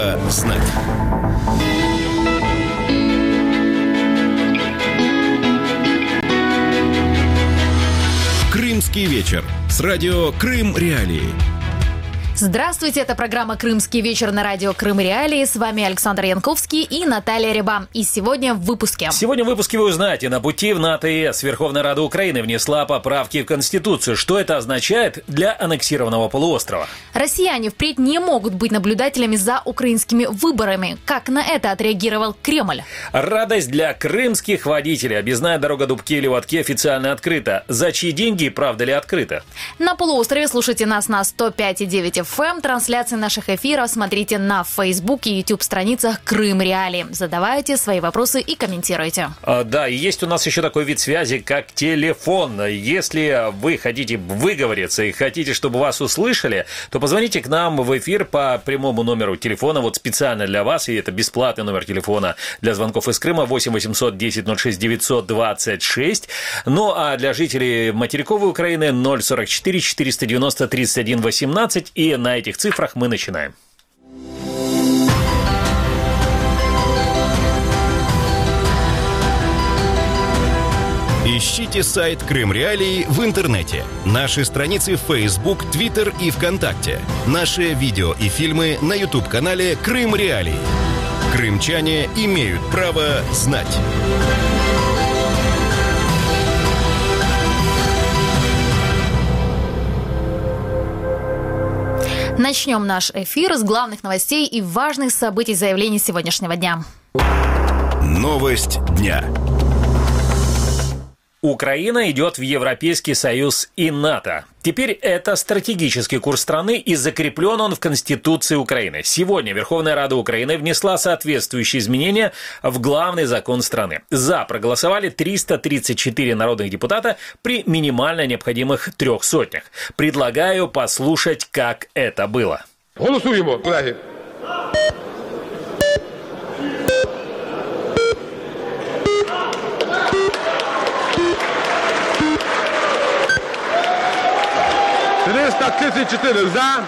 Знать. Крымский вечер с радио «Крым Реалии». Здравствуйте, это программа «Крымский вечер» на радио «Крым Реалии». С вами Александр Янковский и Наталья Реба. И сегодня в выпуске. Сегодня в выпуске вы узнаете: на пути в НАТО и ЕС Верховная Рада Украины внесла поправки в Конституцию. Что это означает для аннексированного полуострова? Россияне впредь не могут быть наблюдателями за украинскими выборами. Как на это отреагировал Кремль? Радость для крымских водителей. Объездная дорога Дубки-Левадки официально открыта. За чьи деньги и правда ли открыта? На полуострове слушайте нас на 105,9 FM. Трансляции наших эфиров смотрите на Facebook и YouTube страницах Крым Реалии. Задавайте свои вопросы и комментируйте. Да, и есть у нас еще такой вид связи, как телефон. Если вы хотите выговориться и хотите, чтобы вас услышали, то позвоните к нам в эфир по прямому номеру телефона, вот специально для вас, и это бесплатный номер телефона для звонков из Крыма 8 800 10 06 926. Ну а для жителей материковой Украины 044 490 31 18. И на этих цифрах мы начинаем. Ищите сайт Крым Реалии в интернете, наши страницы в Facebook, Twitter и ВКонтакте, наши видео и фильмы на YouTube-канале Крым Реалии. Крымчане имеют право знать. Начнем наш эфир с главных новостей и важных событий заявлений сегодняшнего дня. Новость дня. Украина идет в Европейский Союз и НАТО. Теперь это стратегический курс страны, и закреплен он в Конституции Украины. Сегодня Верховная Рада Украины внесла соответствующие изменения в главный закон страны. За проголосовали 334 народных депутата при минимально необходимых 300. Предлагаю послушать, как это было. Голосуємо, колеги. «334 за.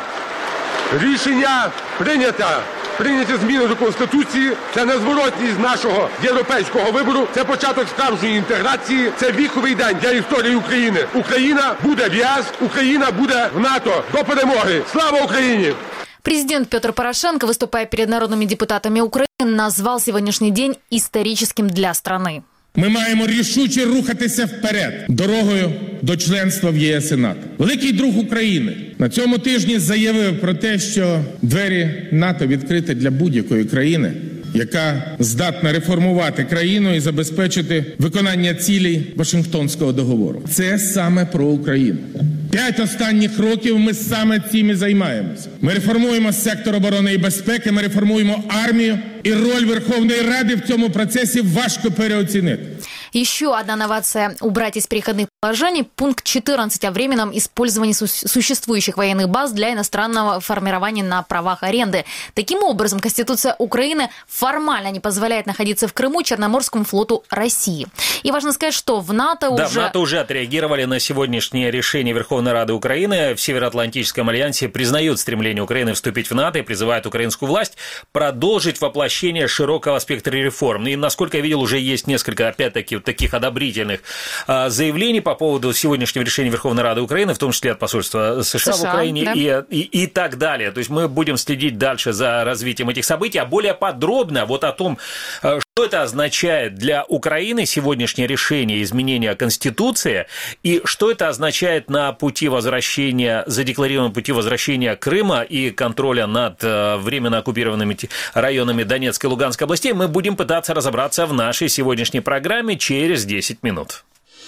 Рішення прийнято. Прийняті зміни до Конституції. Це незворотність нашого європейського вибору. Це початок справжньої інтеграції. Це віковий день для історії України. Україна буде в ЄС. Україна буде в НАТО. До перемоги. Слава Україні! Президент Петр Порошенко, выступая перед народными депутатами Украины, назвал сегодняшний день историческим для страны. Ми маємо рішуче рухатися вперед дорогою до членства в ЄС і НАТО. Великий друг України на цьому тижні заявив про те, що двері НАТО відкриті для будь-якої країни, яка здатна реформувати країну і забезпечити виконання цілей Вашингтонського договору. Це саме про Україну. 5 останніх років ми саме цим і займаємося. Ми реформуємо сектор оборони і безпеки, ми реформуємо армію, і роль Верховної Ради в цьому процесі важко переоцінити. Еще одна новация – убрать из переходных положений пункт 14 о временном использовании существующих военных баз для иностранного формирования на правах аренды. Таким образом, Конституция Украины формально не позволяет находиться в Крыму Черноморскому флоту России. И важно сказать, что в НАТО уже... Да, в НАТО уже отреагировали на сегодняшнее решение Верховной Рады Украины. В Североатлантическом альянсе признают стремление Украины вступить в НАТО и призывают украинскую власть продолжить воплощение широкого спектра реформ. И, насколько я видел, уже есть несколько, опять-таки, таких одобрительных заявлений по поводу сегодняшнего решения Верховной Рады Украины, в том числе от посольства США в Украине, да, и так далее. То есть мы будем следить дальше за развитием этих событий, а более подробно вот о том, что это означает для Украины сегодняшнее решение изменения Конституции, и что это означает на пути возвращения, задекларированном пути возвращения Крыма и контроля над временно оккупированными районами Донецкой и Луганской областей, мы будем пытаться разобраться в нашей сегодняшней программе через 10 минут.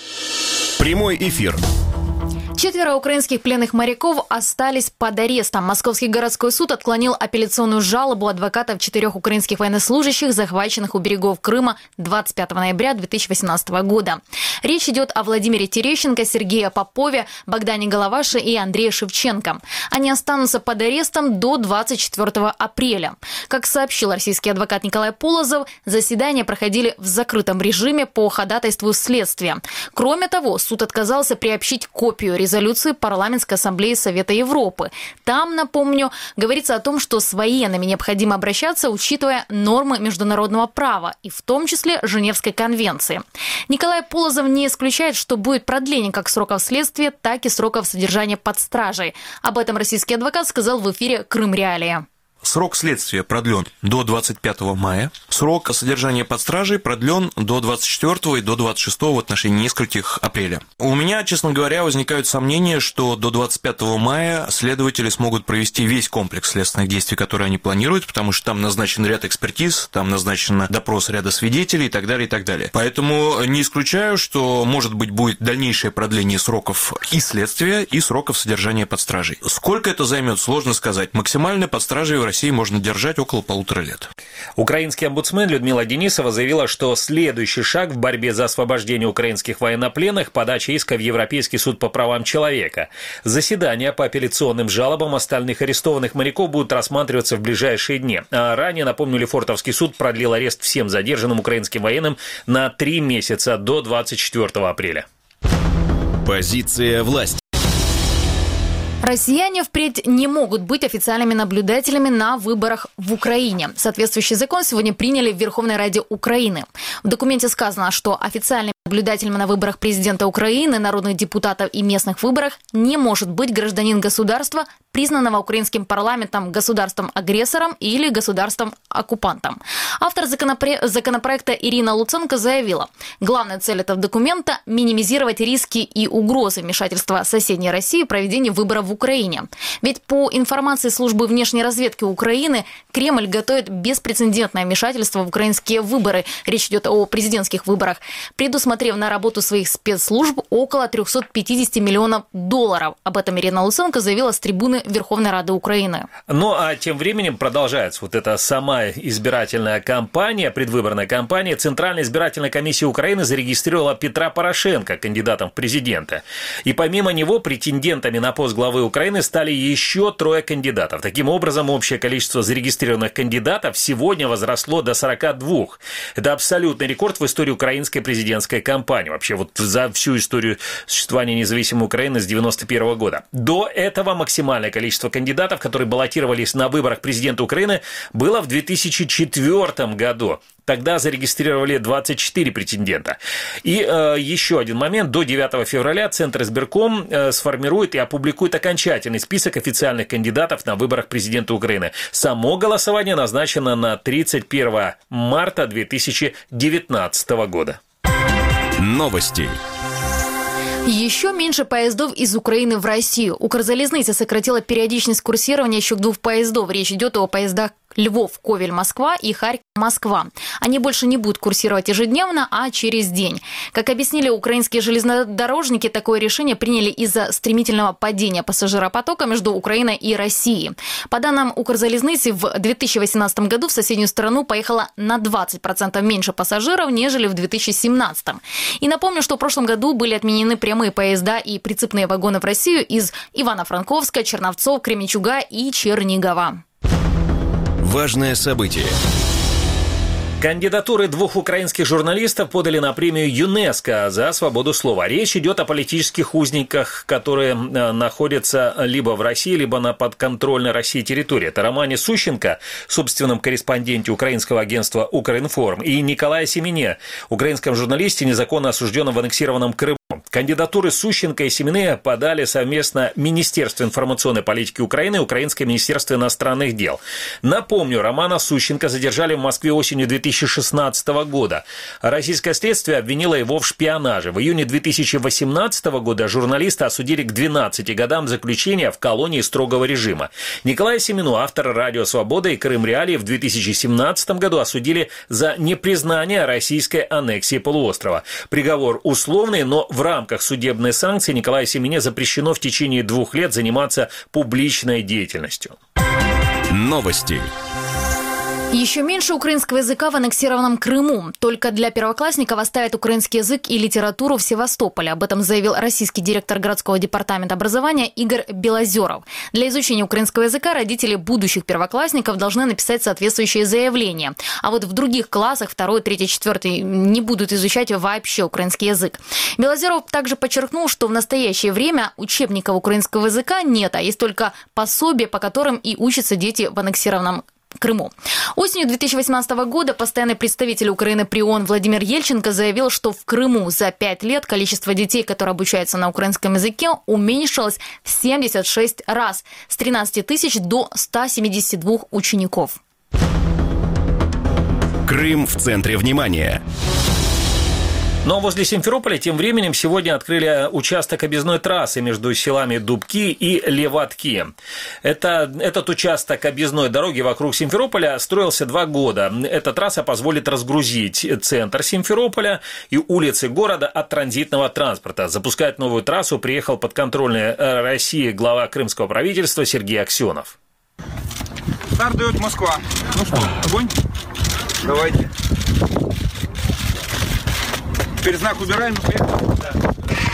Прямой эфир. 4 украинских пленных моряков остались под арестом. Московский городской суд отклонил апелляционную жалобу адвокатов 4 украинских военнослужащих, захваченных у берегов Крыма 25 ноября 2018 года. Речь идет о Владимире Терещенко, Сергее Попове, Богдане Головаше и Андрее Шевченко. Они останутся под арестом до 24 апреля. Как сообщил российский адвокат Николай Полозов, заседания проходили в закрытом режиме по ходатайству следствия. Кроме того, суд отказался приобщить копию резолюции Парламентской ассамблеи Совета Европы. Там, напомню, говорится о том, что с военными необходимо обращаться, учитывая нормы международного права, и в том числе Женевской конвенции. Николай Полозов не исключает, что будет продление как сроков следствия, так и сроков содержания под стражей. Об этом российский адвокат сказал в эфире «Крым Реалии». Срок следствия продлен до 25 мая, срок содержания под стражей продлен до 24 и до 26 в отношении нескольких апреля. У меня, честно говоря, возникают сомнения, что до 25 мая следователи смогут провести весь комплекс следственных действий, которые они планируют, потому что там назначен ряд экспертиз, там назначен допрос ряда свидетелей и так далее, и так далее. Поэтому не исключаю, что, может быть, будет дальнейшее продление сроков и следствия, и сроков содержания под стражей. Сколько это займет, сложно сказать. Максимально под стражей в России можно держать около 1,5 лет. Украинский омбудсмен Людмила Денисова заявила, что следующий шаг в борьбе за освобождение украинских военнопленных – подача иска в Европейский суд по правам человека. Заседания по апелляционным жалобам остальных арестованных моряков будут рассматриваться в ближайшие дни. А ранее, напомню, Лефортовский суд продлил арест всем задержанным украинским военным на 3 месяца до 24 апреля. Позиция власти. Россияне впредь не могут быть официальными наблюдателями на выборах в Украине. Соответствующий закон сегодня приняли в Верховной Раде Украины. В документе сказано, что официальными наблюдателями на выборах президента Украины, народных депутатов и местных выборах не может быть гражданин государства, признанного украинским парламентом государством-агрессором или государством-оккупантом. Автор законопроекта Ирина Луценко заявила, главная цель этого документа – минимизировать риски и угрозы вмешательства соседней России в проведении выборов в Украине. Ведь по информации службы внешней разведки Украины, Кремль готовит беспрецедентное вмешательство в украинские выборы. Речь идет о президентских выборах, предусмотрев на работу своих спецслужб около $350 миллионов. Об этом Ирина Луценко заявила с трибуны Верховной Рады Украины. Ну а тем временем продолжается вот эта сама избирательная кампания, предвыборная кампания. Центральная избирательная комиссия Украины зарегистрировала Петра Порошенко кандидатом в президенты. И помимо него претендентами на пост главы Украины стали еще 3 кандидатов. Таким образом, общее количество зарегистрированных кандидатов сегодня возросло до 42. Это абсолютный рекорд в истории украинской президентской кампании. Вообще вот за всю историю существования независимой Украины с 1991 года. До этого максимальное количество кандидатов, которые баллотировались на выборах президента Украины, было в 2004 году. Тогда зарегистрировали 24 претендента. И еще один момент. До 9 февраля Центр избирком сформирует и опубликует окончательный список официальных кандидатов на выборах президента Украины. Само голосование назначено на 31 марта 2019 года. Новости. Еще меньше поездов из Украины в Россию. Укрзалезница сократила периодичность курсирования еще 2 поездов. Речь идет о поездах Львов, Ковель, Москва и Харьков, Москва. Они больше не будут курсировать ежедневно, а через день. Как объяснили украинские железнодорожники, такое решение приняли из-за стремительного падения пассажиропотока между Украиной и Россией. По данным Укрзалезницы, в 2018 году в соседнюю страну поехало на 20% меньше пассажиров, нежели в 2017. И напомню, что в прошлом году были отменены прямые поезда и прицепные вагоны в Россию из Ивано-Франковска, Черновцов, Кременчуга и Чернигова. Важное событие. Кандидатуры 2 украинских журналистов подали на премию ЮНЕСКО за свободу слова. Речь идет о политических узниках, которые находятся либо в России, либо на подконтрольной России территории. Это Романе Сущенко, собственном корреспонденте украинского агентства «Укринформ», и Николае Семене, украинском журналисте, незаконно осужденном в аннексированном Крыму. Кандидатуры Сущенко и Семене подали совместно Министерство информационной политики Украины и Украинское министерство иностранных дел. Напомню, Романа Сущенко задержали в Москве осенью 2016 года. Российское следствие обвинило его в шпионаже. В июне 2018 года журналиста осудили к 12 годам заключения в колонии строгого режима. Николая Семену, автора «Радио Свобода» и «Крым Реалии», в 2017 году осудили за непризнание российской аннексии полуострова. Приговор условный, но в рамках судебной санкции Николаю Семене запрещено в течение 2 лет заниматься публичной деятельностью. Новости. Еще меньше украинского языка в аннексированном Крыму. Только для первоклассников оставят украинский язык и литературу в Севастополе. Об этом заявил российский директор городского департамента образования Игорь Белозеров. Для изучения украинского языка родители будущих первоклассников должны написать соответствующее заявление. А вот в других классах, 2, 3, 4, не будут изучать вообще украинский язык. Белозеров также подчеркнул, что в настоящее время учебников украинского языка нет, а есть только пособия, по которым и учатся дети в аннексированном Крыму. Осенью 2018 года постоянный представитель Украины при ООН Владимир Ельченко заявил, что в Крыму за 5 лет количество детей, которые обучаются на украинском языке, уменьшилось в 76 раз – с 13 тысяч до 172 учеников. Крым в центре внимания. Но возле Симферополя тем временем сегодня открыли участок объездной трассы между селами Дубки и Леватки. Этот участок объездной дороги вокруг Симферополя строился 2 года. Эта трасса позволит разгрузить центр Симферополя и улицы города от транзитного транспорта. Запускать новую трассу приехал подконтрольный России глава крымского правительства Сергей Аксенов. Старт дает Москва. Ну что, огонь? Давайте. Теперь знак убираем. Да.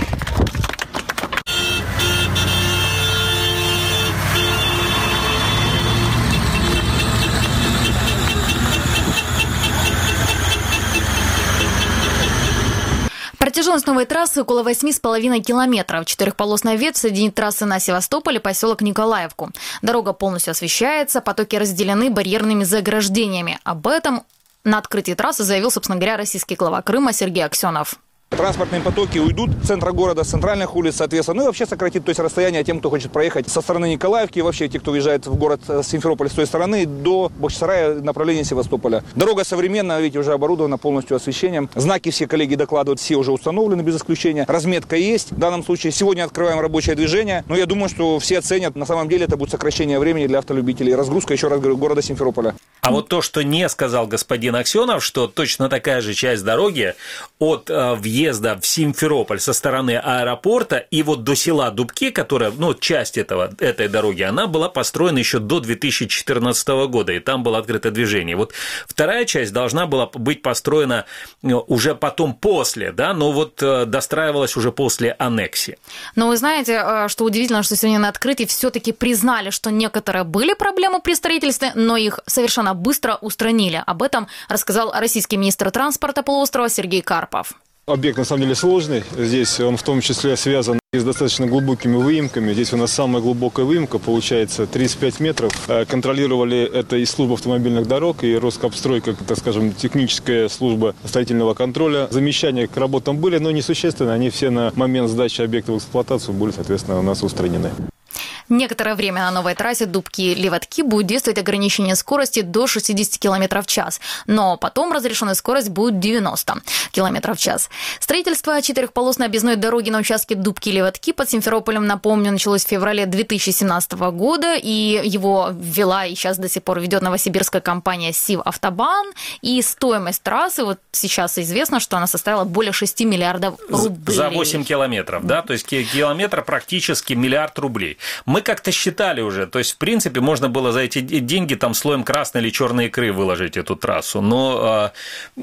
Протяженность новой трассы около 8,5 километров. 4-полосная ветвь соединит трассы на Севастополе, поселок Николаевку. Дорога полностью освещается, потоки разделены барьерными заграждениями. Об этом на открытии трассы заявил, собственно говоря, российский глава Крыма Сергей Аксенов. Транспортные потоки уйдут с центра города, с центральных улиц, соответственно. Ну и вообще сократит, то есть, расстояние тем, кто хочет проехать со стороны Николаевки, и вообще те, кто уезжает в город Симферополь с той стороны, до Бахчисарая, направления Севастополя. Дорога современная, видите, уже оборудована полностью освещением. Знаки все коллеги докладывают, все уже установлены без исключения. Разметка есть. В данном случае сегодня открываем рабочее движение. Но я думаю, что все оценят, на самом деле это будет сокращение времени для автолюбителей. Разгрузка, еще раз говорю, города Симферополя. А вот то, что не сказал господин Аксенов, что точно такая же часть дороги от въезда в Симферополь со стороны аэропорта и вот до села Дубки, которая, часть этой дороги, она была построена еще до 2014 года, и там было открыто движение. Вот вторая часть должна была быть построена уже потом после, да, но вот достраивалась уже после аннексии. Но вы знаете, что удивительно, что сегодня на открытии все-таки признали, что некоторые были проблемы при строительстве, но их совершенно быстро устранили. Об этом рассказал российский министр транспорта полуострова Сергей Карпов. Объект на самом деле сложный. Здесь он в том числе связан с достаточно глубокими выемками. Здесь у нас самая глубокая выемка, получается 35 метров. Контролировали это и служба автомобильных дорог, и Роскапстрой, как, так скажем, техническая служба строительного контроля. Замечания к работам были, но несущественные. Они все на момент сдачи объекта в эксплуатацию были, соответственно, у нас устранены. Некоторое время на новой трассе Дубки-Леватки будет действовать ограничение скорости до 60 км в час, но потом разрешенная скорость будет 90 км в час. Строительство 4-полосной объездной дороги на участке Дубки-Леватки под Симферополем, напомню, началось в феврале 2017 года, и его ввела и сейчас до сих пор ведет новосибирская компания «Сивавтобан», и стоимость трассы, вот сейчас известно, что она составила более 6 миллиардов рублей. За 8 километров, да, то есть километр практически миллиард рублей. Мы как-то считали уже, то есть, в принципе, можно было за эти деньги там слоем красной или черной икры выложить эту трассу, но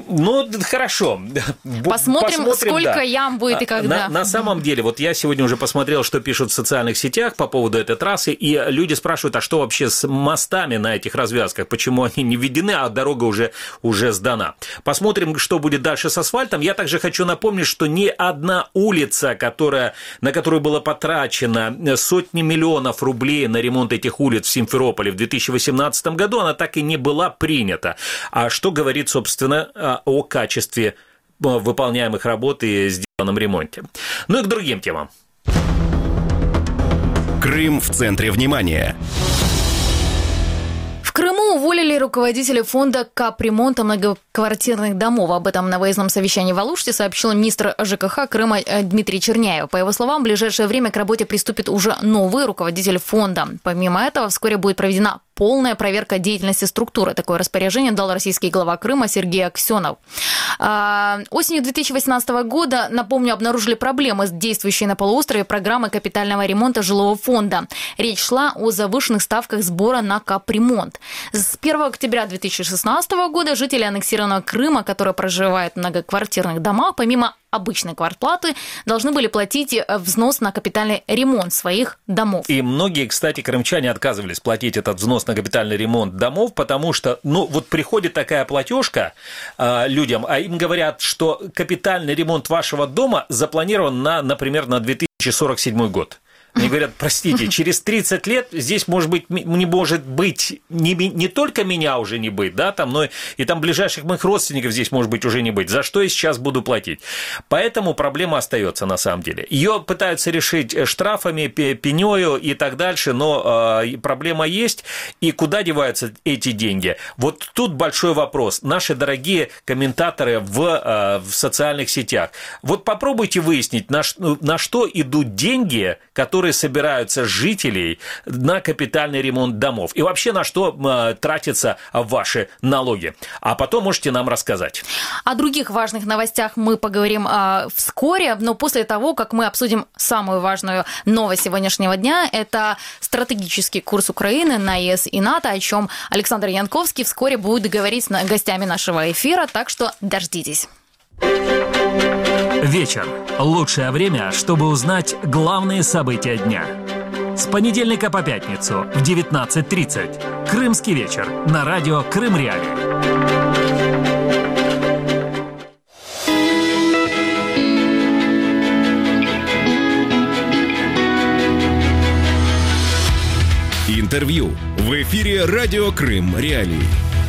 хорошо. Посмотрим, сколько ям будет и когда. На самом деле, вот я сегодня уже посмотрел, что пишут в социальных сетях по поводу этой трассы, и люди спрашивают, а что вообще с мостами на этих развязках, почему они не введены, а дорога уже сдана. Посмотрим, что будет дальше с асфальтом. Я также хочу напомнить, что ни одна улица, на которую было потрачено сотни миллионов рублей на ремонт этих улиц в Симферополе в 2018 году, она так и не была принята. А что говорит, собственно, о качестве выполняемых работ и сделанном ремонте. Ну и к другим темам. Крым в центре внимания. В Крыму уволили руководителя фонда капремонта многоквартирных домов. Об этом на выездном совещании в Алуште сообщил министр ЖКХ Крыма Дмитрий Черняев. По его словам, в ближайшее время к работе приступит уже новый руководитель фонда. Помимо этого, вскоре будет проведена полная проверка деятельности структуры. Такое распоряжение дал российский глава Крыма Сергей Аксенов. Осенью 2018 года, напомню, обнаружили проблемы с действующей на полуострове программой капитального ремонта жилого фонда. Речь шла о завышенных ставках сбора на капремонт. С 1 октября 2016 года жители аннексированного Крыма, которые проживают в многоквартирных домах, помимо обычной квартплаты, должны были платить взнос на капитальный ремонт своих домов. И многие, кстати, крымчане отказывались платить этот взнос на капитальный ремонт домов, потому что, вот приходит такая платежка людям, а им говорят, что капитальный ремонт вашего дома запланирован например, на 2047 год. Мне говорят, простите, через 30 лет здесь, может быть, не только меня уже не быть, да, там, но и там ближайших моих родственников здесь, может быть, уже не быть. За что я сейчас буду платить? Поэтому проблема остается на самом деле. Ее пытаются решить штрафами, пенёю и так дальше, но проблема есть. И куда деваются эти деньги? Вот тут большой вопрос. Наши дорогие комментаторы в социальных сетях, вот попробуйте выяснить, на что идут деньги, которые собираются жителей на капитальный ремонт домов. И вообще на что тратятся ваши налоги. А потом можете нам рассказать. О других важных новостях мы поговорим вскоре, но после того, как мы обсудим самую важную новость сегодняшнего дня, это стратегический курс Украины на ЕС и НАТО, о чем Александр Янковский вскоре будет говорить с гостями нашего эфира, так что дождитесь. Вечер. Лучшее время, чтобы узнать главные события дня. С понедельника по пятницу в 19:30. Крымский вечер на радио Крым Реалии. Интервью в эфире радио Крым Реалии.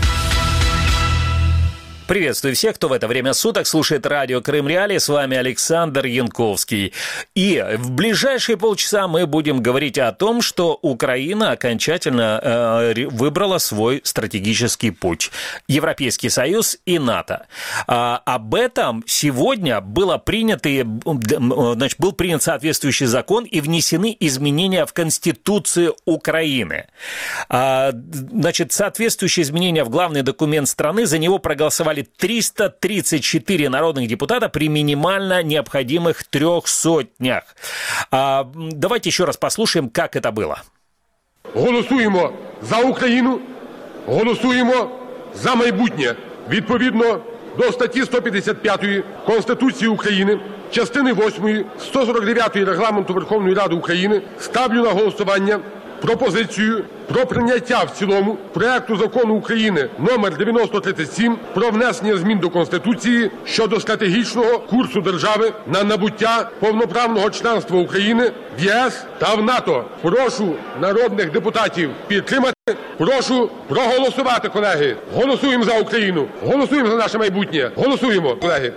Приветствую всех, кто в это время суток слушает радио Крым Реалии. С вами Александр Янковский. И в ближайшие полчаса мы будем говорить о том, что Украина окончательно выбрала свой стратегический путь. Европейский Союз и НАТО. Об этом сегодня был принят соответствующий закон и внесены изменения в Конституцию Украины. Соответствующие изменения в главный документ страны, за него проголосовали 334 народных депутата при минимально необходимых 300. Давайте еще раз послушаем, как это было. Голосуємо за Україну, голосуємо за майбутнє. Відповідно до статті 155 Конституції України, частини 8, 149 Регламенту Верховної Ради України ставлю на голосування пропозицію про прийняття в цілому проекту закону України номер 9037 про внесення змін до Конституції щодо стратегічного курсу держави на набуття повноправного членства України в ЄС та в НАТО. Прошу народних депутатів підтримати. Прошу проголосувати, колеги. Голосуємо за Україну. Голосуємо за наше майбутнє. Голосуємо, колеги.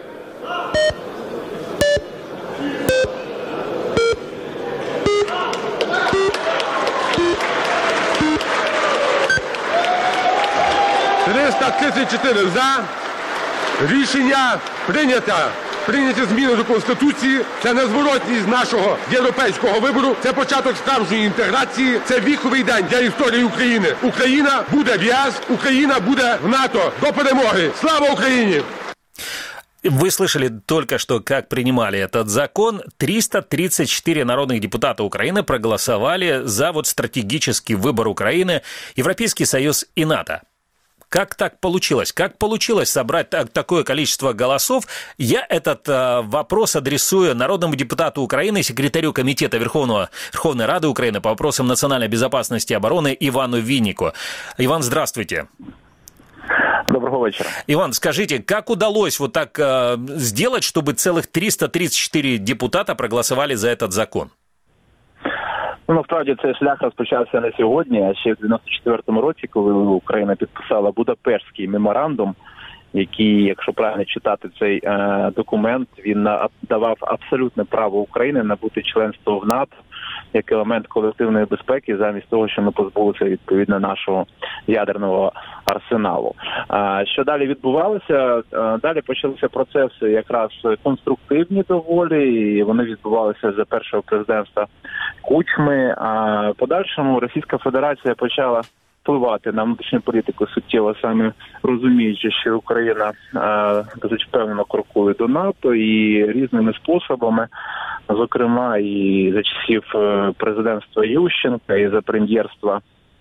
«334 за». Рішення прийнято. Прийняті зміни до Конституції – це незворотність нашого європейського вибору, це початок справжньої інтеграції, це віховий день для історії України. Україна буде в ЄС, Україна буде в НАТО. До перемоги! Слава Україні! Вы слышали только что, как принимали этот закон. 334 народных депутата Украины проголосовали за стратегический выбор Украины, Европейский Союз и НАТО. Как так получилось? Как получилось собрать такое количество голосов? Я этот вопрос адресую народному депутату Украины, секретарю Комитета Верховной Рады Украины по вопросам национальной безопасности и обороны Ивану Виннику. Иван, здравствуйте. Доброго вечера. Иван, скажите, как удалось так сделать, чтобы целых 334 депутата проголосовали за этот закон? Насправді цей шлях розпочався не сьогодні, а ще в 94-му році, коли Україна підписала Будапештський меморандум, який, якщо правильно читати цей документ, він давав абсолютне право України набути членство в НАТО як елемент колективної безпеки, замість того, що ми позбулися відповідно нашого ядерного арсеналу. Що далі відбувалося? Далі почалися процеси якраз конструктивні доволі, і вони відбувалися за першого президентства Кучми. А в подальшому Російська Федерація почала впливати на внутрішню політику суттєво, саме розуміючи, що Україна досить впевнено крокує до НАТО і різними способами, зокрема і за часів президентства Ющенка, і за прем'єрства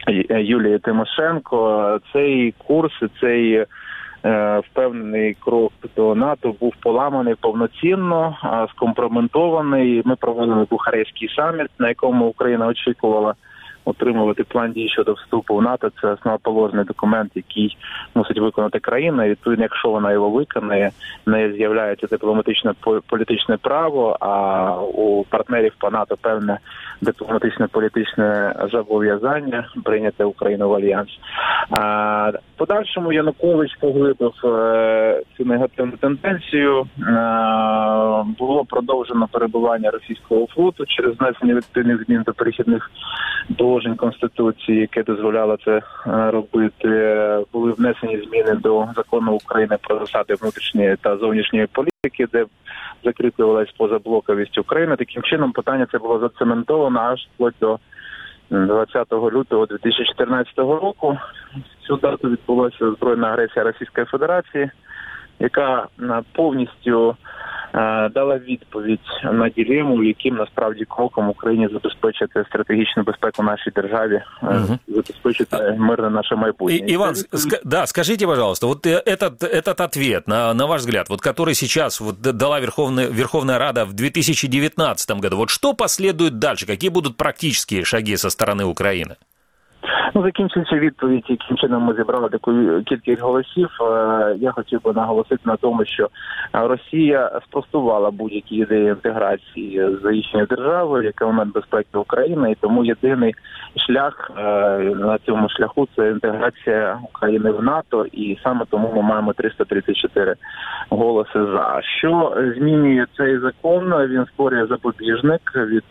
Юлії Тимошенко. Цей курс, цей впевнений крок до НАТО був поламаний повноцінно, скомпрометований. Ми провели Бухарестський саміт, на якому Україна очікувала отримувати план дій щодо вступу в НАТО. Це основоположний документ, який мусить виконати країна. І відповідно, якщо вона його виконає, не з'являється дипломатичне політичне право, а у партнерів по НАТО певне дипломатичне політичне зобов'язання прийняти Україну в альянс. В подальшому Янукович поглибив цю негативну тенденцію. Було продовжено перебування російського флоту через внесення відповідних змін до перехідних положень Конституції, яке дозволяло це робити. Були внесені зміни до закону України про засади внутрішньої та зовнішньої політики, де закріплювалась позаблоковість України. Таким чином питання це було зацементовано аж вплоть до 20 лютого 2014 року. В цю дату відбулася збройна агресія Російської Федерації, яка повністю дала відповідь на дилему, яким насправді кроком Україні забезпечити стратегічну безпеку нашій державі, забезпечити мирне наше майбутнє. Иван, да, скажите, пожалуйста, вот этот ответ, на ваш взгляд, вот который сейчас вот дала Верховная Рада в 2019 году, вот что последует дальше? Какие будут практические шаги со стороны Украины? Закінчуючи відповідь, яким чином ми зібрали таку кількість голосів, я хотів би наголосити на тому, що Росія спростувала будь-які ідеї інтеграції з їхньою державою як елемент безпеки України, і тому єдиний шлях на цьому шляху – це інтеграція України в НАТО, і саме тому ми маємо 334 голоси за. Що змінює цей закон? Він створює запобіжник від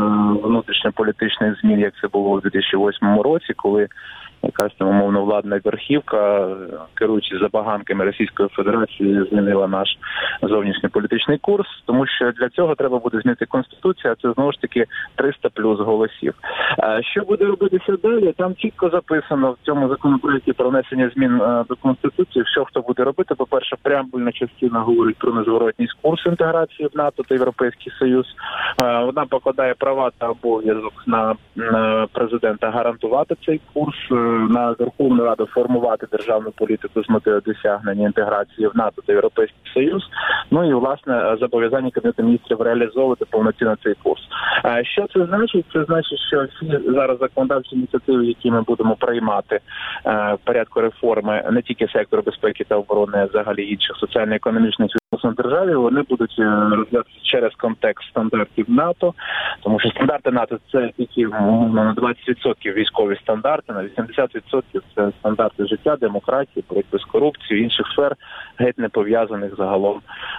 внутрішньополітичних змін, як це було у 2008 році, коли якась там умовно владна верхівка, керуючись забаганками Російської Федерації, змінила наш зовнішньополітичний курс, тому що для цього треба буде змінити Конституцію, а це знову ж таки 300 плюс голосів. Що буде робитися далі? Там чітко записано в цьому законопроекті про внесення змін до Конституції, що хто буде робити. По-перше, преамбульна частина говорить про незворотність курсу інтеграції в НАТО та Європейський Союз. Вона покладає права та обов'язок на президента гарантувати цей курс, на Верховну Раду формувати державну політику з метою досягнення інтеграції в НАТО та Європейський Союз. Ну і, власне, зобов'язання Кабінету міністрів реалізовувати повноцінно цей курс. Що це значить? Це значить, що всі зараз законодавчі ініціативи, які ми будемо приймати в порядку реформи не тільки сектору безпеки та оборони, а взагалі інших соціально-економічних відносин державі, вони будуть розглядатися через контекст стандартів НАТО, тому що стандарти НАТО – це тільки на 20% військові стандарти, на 80% це стандарти життя, демократії, боротьби з корупцією, інших сфер, геть не пов'язаних загалом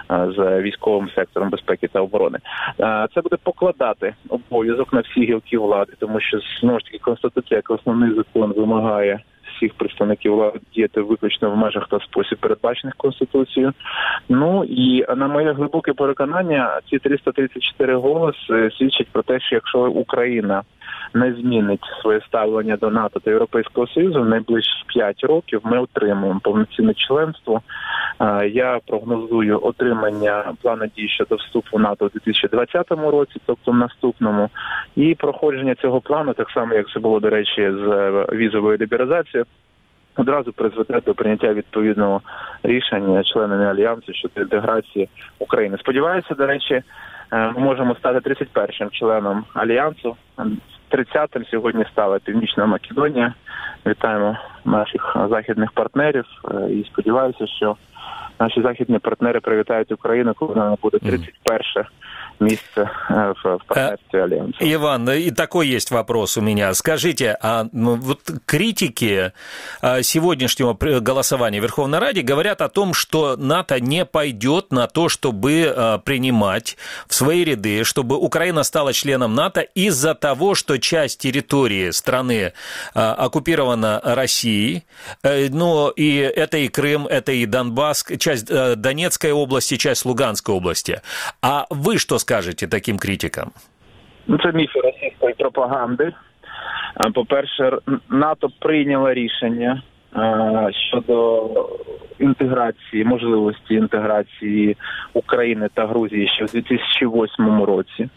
з військовим сектором безпеки та оборони. Це буде покладати обов'язок на всі гілки влади, тому що, знову ж таки, Конституція як основний закон вимагає всіх представників влади діяти виключно в межах та спосіб, передбачених Конституцією. Ну і на моє глибоке переконання, ці 334 голоси свідчать про те, що якщо Україна не змінить своє ставлення до НАТО та Європейського Союзу, в найближчі 5 років ми отримуємо повноцінне членство. Я прогнозую отримання плану дій щодо вступу в НАТО у 2020 році, тобто в наступному, і проходження цього плану, так само, як це було, до речі, з візовою лібералізацією, одразу призведе до прийняття відповідного рішення членами Альянсу щодо інтеграції України. Сподіваюся, до речі, ми можемо стати 31-м членом Альянсу. 30-м сьогодні стала Північна Македонія. Вітаємо наших західних партнерів і сподіваюся, що наши західные партнеры привітають Украину, коли она будет 31 место в партнерстве Альянса. Иван, и такой есть вопрос у меня. Скажите, а вот критики сегодняшнего голосования в Верховной Раде говорят о том, что НАТО не пойдет на то, чтобы принимать в свои ряды, чтобы Украина стала членом НАТО из-за того, что часть территории страны оккупирована Россией, но и это и Крым, это и Донбасс, часть Донецкой области, часть Луганской области. А вы что скажете таким критикам? Це міфи російської пропаганди. По-перше, НАТО прийняло рішення щодо інтеграції, можливості інтеграції України та Грузії ще в 2008 році.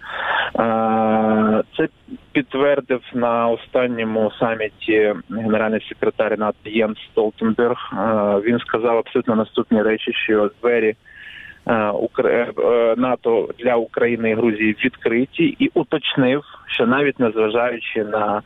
Це підтвердив на останньому саміті генеральний секретар НАТО Єнс Столтенберг. Він сказав абсолютно наступні речі, що двері НАТО для України і Грузії відкриті, і уточнив, що навіть незважаючи на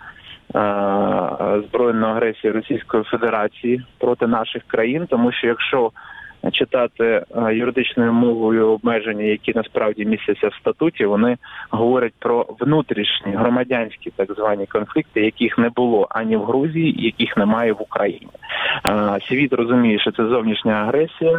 збройну агресію Російської Федерації проти наших країн, тому що якщо читати юридичною мовою обмеження, які насправді містяться в статуті, вони говорять про внутрішні громадянські так звані конфлікти, яких не було ані в Грузії, яких немає в Україні. Світ розуміє, що це зовнішня агресія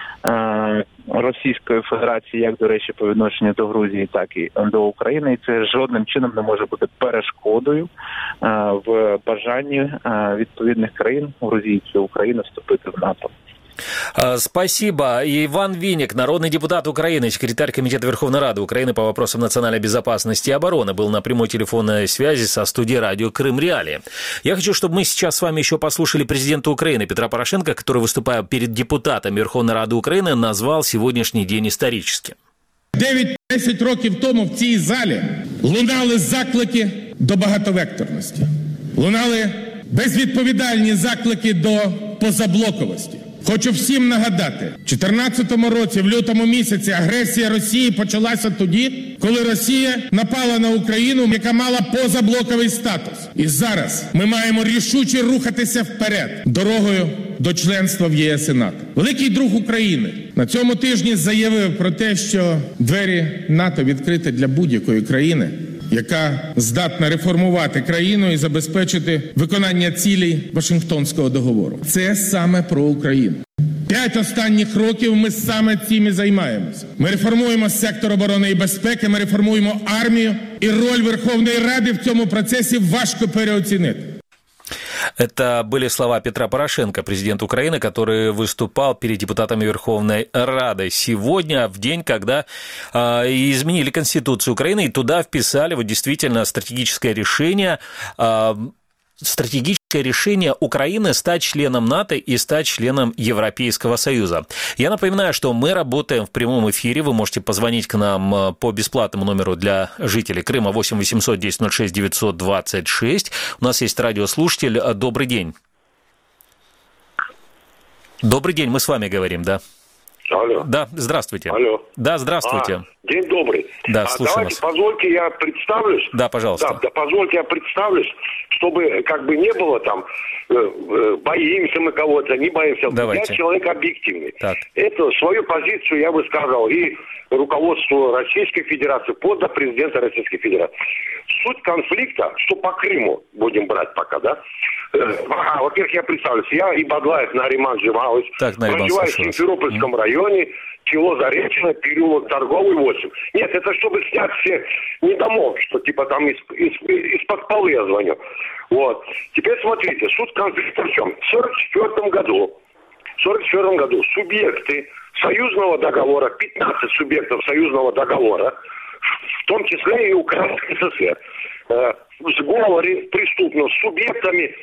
Російської Федерації, як, до речі, по відношенню до Грузії, так і до України. І це жодним чином не може бути перешкодою в бажанні відповідних країн, Грузії чи України, вступити в НАТО. Спасибо. Иван Винник, народный депутат Украины, секретарь Комитета Верховной Рады Украины по вопросам национальной безопасности и обороны, был на прямой телефонной связи со студией радио Крым Реалии. Я хочу, чтобы мы сейчас с вами еще послушали президента Украины Петра Порошенко, который, выступая перед депутатами Верховной Рады Украины, назвал сегодняшний день историческим. 9-10 років тому в цій залі лунали заклики до багатовекторності. Лунали безвідповідальні заклики до позаблоковості. Хочу всім нагадати, в 2014 році, в лютому місяці, агресія Росії почалася тоді, коли Росія напала на Україну, яка мала позаблоковий статус. І зараз ми маємо рішуче рухатися вперед, дорогою до членства в ЄС і НАТО. Великий друг України на цьому тижні заявив про те, що двері НАТО відкриті для будь-якої країни, яка здатна реформувати країну і забезпечити виконання цілей Вашингтонського договору. Це саме про Україну. 5 останніх років ми саме цим і займаємося. Ми реформуємо сектор оборони і безпеки, ми реформуємо армію, і роль Верховної Ради в цьому процесі важко переоцінити. Это были слова Петра Порошенко, президента Украины, который выступал перед депутатами Верховной Рады сегодня, в день, когда изменили Конституцию Украины, и туда вписали вот действительно стратегическое решение Украины стать членом НАТО и стать членом Европейского Союза. Я напоминаю, что мы работаем в прямом эфире. Вы можете позвонить к нам по бесплатному номеру для жителей Крыма 8 800 1006 926. У нас есть радиослушатель. Добрый день. Добрый день, мы с вами говорим, да? Алло. Да, здравствуйте. Алло. Да, здравствуйте. День добрый. Да, слушаю давайте, вас. позвольте я представлюсь. Да, пожалуйста. Да, позвольте я представлюсь, чтобы как бы не было там боимся мы кого-то, не боимся. Давайте. Я человек объективный. Так. Это свою позицию я высказал и руководству Российской Федерации, под президента Российской Федерации. Суть конфликта, что по Крыму будем брать пока, да? Во-первых, я представлюсь. Я Ибадлаев Нариман Джималович, проживаю в Симферопольском районе, село Заречное, переулок Торговый, 8. Нет, это чтобы снять все недомолвки, что типа там из-под полы я звоню. Вот. Теперь смотрите, суть конфликта в чем? В 1944 году субъекты союзного договора, 15 субъектов союзного договора, в том числе и Украинской ССР, в сговоре преступном с субъектами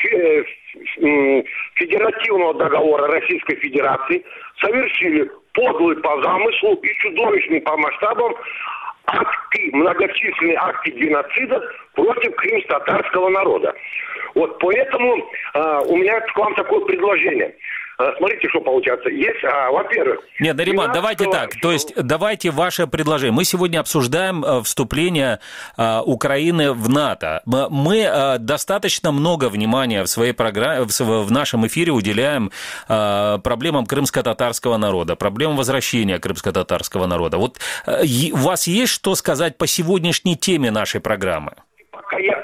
федеративного договора Российской Федерации совершили подлый по замыслу и чудовищный по масштабам акты, многочисленные акты геноцида против крымско-татарского народа. Вот поэтому у меня к вам такое предложение. Смотрите, что получается. Есть, во-первых... Нет, Нариман, давайте так. То есть, давайте ваше предложение. Мы сегодня обсуждаем вступление Украины в НАТО. Мы достаточно много внимания в своей программе, в нашем эфире уделяем проблемам крымско-татарского народа, проблемам возвращения крымско-татарского народа. Вот у вас есть что сказать по сегодняшней теме нашей программы? Пока я...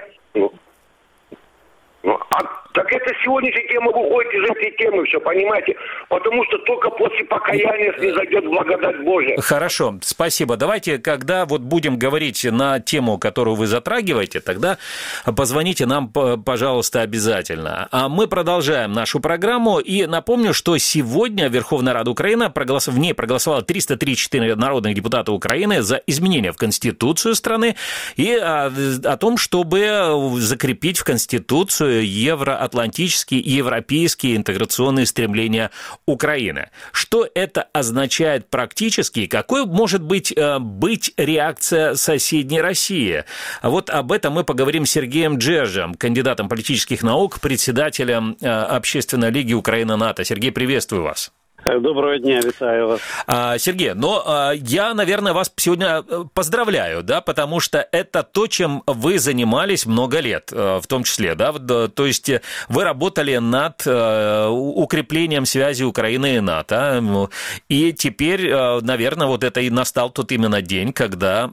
Так это сегодняшняя тема выходит из этой темы, все, понимаете? Потому что только после покаяния снизойдет благодать Божия. Хорошо, спасибо. Давайте, когда вот будем говорить на тему, которую вы затрагиваете, тогда позвоните нам, пожалуйста, обязательно. А мы продолжаем нашу программу. И напомню, что сегодня Верховная Рада Украины, в ней проголосовало 334 народных депутата Украины за изменения в Конституцию страны и о том, чтобы закрепить в Конституцию евроатлантическую евроатлантические и европейские интеграционные стремления Украины. Что это означает практически? Какой может быть реакция соседней России? Вот об этом мы поговорим с Сергеем Джержем, кандидатом политических наук, председателем Общественной лиги Украина-НАТО. Сергей, приветствую вас. Доброго дня, витаю вас. Сергей, я, наверное, вас сегодня поздравляю, да, потому что это то, чем вы занимались много лет, в том числе, да, то есть вы работали над укреплением связи Украины и НАТО, и теперь, наверное, вот это и настал тот именно день, когда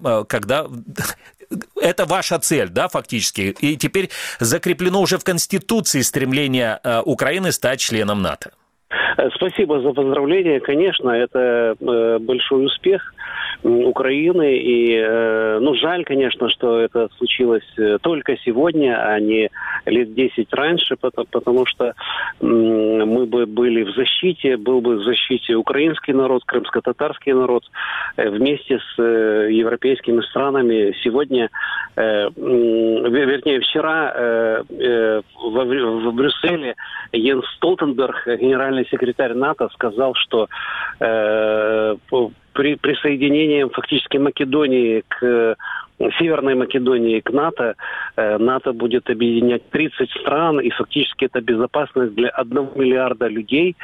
это ваша цель, да, фактически, и теперь закреплено уже в Конституции стремление Украины стать членом НАТО. Спасибо за поздравления. Конечно, это большой успех Украины. И, жаль, конечно, что это случилось только сегодня, а не лет 10 раньше, потому что мы бы были в защите, был бы в защите украинский народ, крымско-татарский народ вместе с европейскими странами. Сегодня, вчера в Брюсселе Йенс Столтенберг, генеральный секретарь НАТО, сказал, что присоединением фактически Македонии Северной Македонии к НАТО, НАТО будет объединять 30 стран, и фактически это безопасность для 1 миллиарда людей.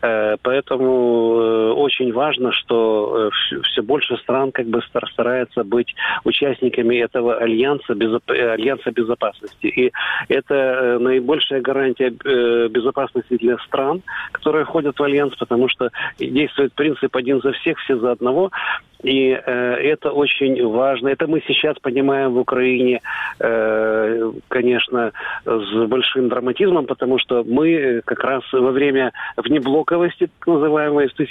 Поэтому очень важно, что все больше стран стараются быть участниками этого альянса безопасности. И это наибольшая гарантия безопасности для стран, которые входят в альянс, потому что действует принцип «один за всех, все за одного». И это очень важно. Это мы сейчас понимаем в Украине, конечно, с большим драматизмом, потому что мы как раз во время внеблоковости, так называемой, в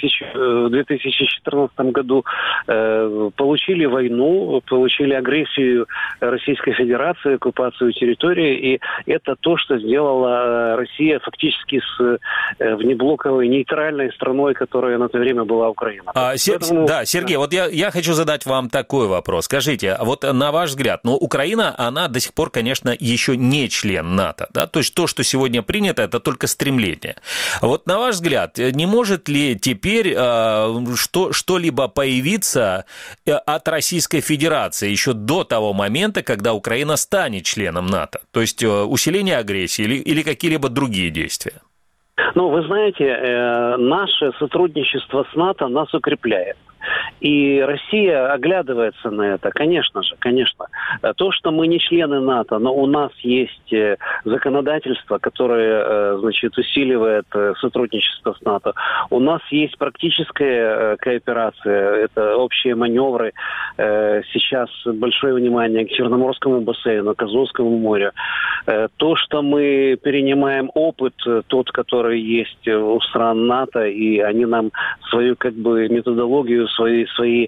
2014 году получили войну, получили агрессию Российской Федерации, оккупацию территории, и это то, что сделала Россия фактически с внеблоковой нейтральной страной, которая на то время была Украина. Да, Сергей, вот я хочу задать вам такой вопрос. Скажите, вот на ваш взгляд, Украина, она до сих пор, конечно, еще не член НАТО, да? То есть то, что сегодня принято, это только стремление. Вот на ваш взгляд, не может ли теперь что-либо появиться от Российской Федерации еще до того момента, когда Украина станет членом НАТО? То есть усиление агрессии или какие-либо другие действия? Вы знаете, наше сотрудничество с НАТО нас укрепляет. И Россия оглядывается на это, конечно же, конечно. То, что мы не члены НАТО, но у нас есть законодательство, которое, усиливает сотрудничество с НАТО. У нас есть практическая кооперация, это общие маневры. Сейчас большое внимание к Черноморскому бассейну, к Азовскому морю. То, что мы перенимаем опыт, тот, который есть у стран НАТО, и они нам свою методологию, свои